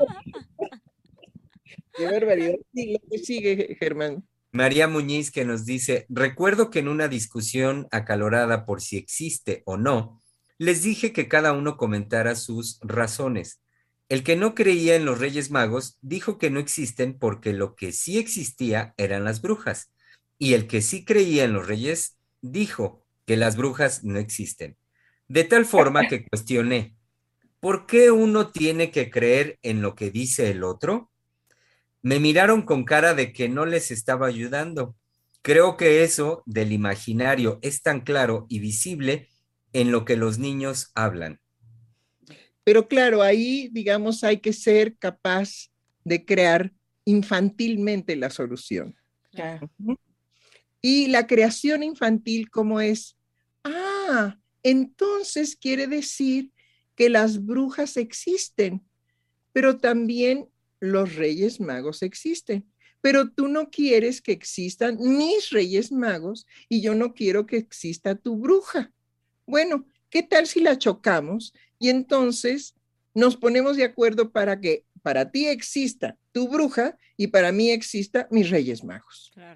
Qué barbaridad. Sí, lo que sigue, Germán. María Muñiz que nos dice, recuerdo que en una discusión acalorada por si existe o no, les dije que cada uno comentara sus razones. El que no creía en los Reyes Magos dijo que no existen porque lo que sí existía eran las brujas. Y el que sí creía en los Reyes dijo que las brujas no existen. De tal forma que cuestioné, ¿por qué uno tiene que creer en lo que dice el otro? Me miraron con cara de que no les estaba ayudando. Creo que eso del imaginario es tan claro y visible en lo que los niños hablan. Pero claro, ahí, digamos, hay que ser capaz de crear infantilmente la solución. Claro. Y la creación infantil, ¿cómo es? Ah, entonces quiere decir que las brujas existen, pero también los reyes magos existen. Pero tú no quieres que existan mis reyes magos y yo no quiero que exista tu bruja. Bueno, ¿qué tal si la chocamos? Y entonces nos ponemos de acuerdo para que para ti exista tu bruja y para mí exista mis reyes magos. Claro.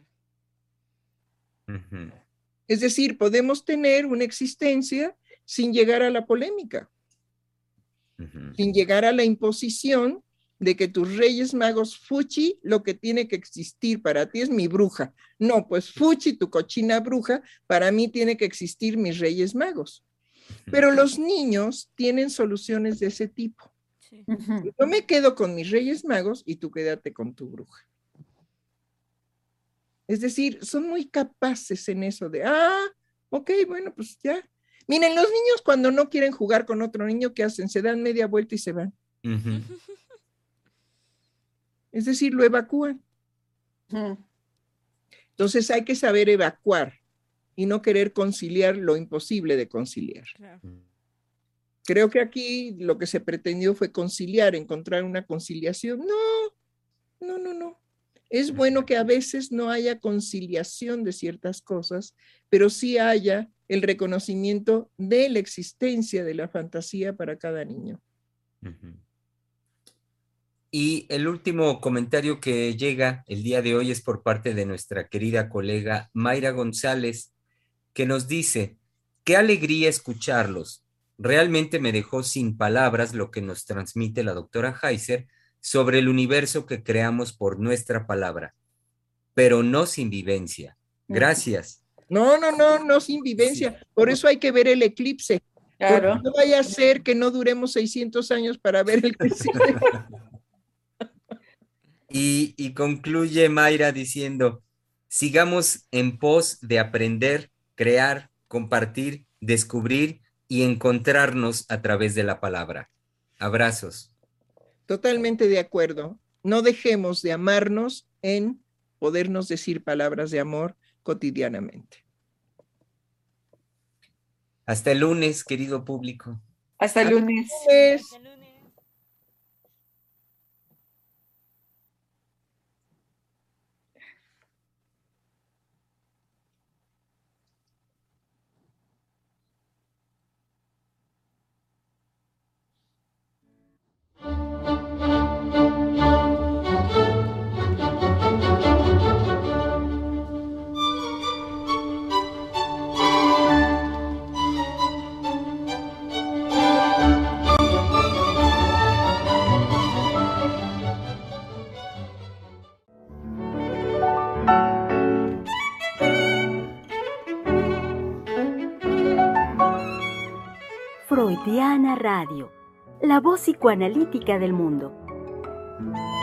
Ujú. Es decir, podemos tener una existencia sin llegar a la polémica, Ujú. sin llegar a la imposición de que tus reyes magos, Fuchi, lo que tiene que existir para ti es mi bruja. No, pues Fuchi, tu cochina bruja, para mí tiene que existir mis reyes magos. Pero los niños tienen soluciones de ese tipo. Sí. Ujú. Yo me quedo con mis reyes magos y tú quédate con tu bruja. Es decir, son muy capaces en eso de, ah, ok, bueno, pues ya. Miren, los niños cuando no quieren jugar con otro niño, ¿qué hacen? Se dan media vuelta y se van. Ujú. Es decir, lo evacúan. Ujú. Entonces hay que saber evacuar y no querer conciliar lo imposible de conciliar. Claro. Creo que aquí lo que se pretendió fue conciliar, encontrar una conciliación. No, no, no, no. Es bueno que a veces no haya conciliación de ciertas cosas, pero sí haya el reconocimiento de la existencia de la fantasía para cada niño. Ujú. Y el último comentario que llega el día de hoy es por parte de nuestra querida colega Mayra González, que nos dice, qué alegría escucharlos. Realmente me dejó sin palabras lo que nos transmite la doctora Heiser sobre el universo que creamos por nuestra palabra, pero no sin vivencia. Gracias. No, no, no, no sin vivencia. Sí. Por eso hay que ver el eclipse. Claro. Porque no vaya a ser que no duremos seiscientos años para ver el que sigue. Y, y concluye Mayra diciendo, sigamos en pos de aprender, crear, compartir, descubrir y encontrarnos a través de la palabra. Abrazos. Totalmente de acuerdo. No dejemos de amarnos en podernos decir palabras de amor cotidianamente. Hasta el lunes, querido público. Hasta el lunes. Pues, Hasta el lunes. Freudiana Radio, la voz psicoanalítica del mundo.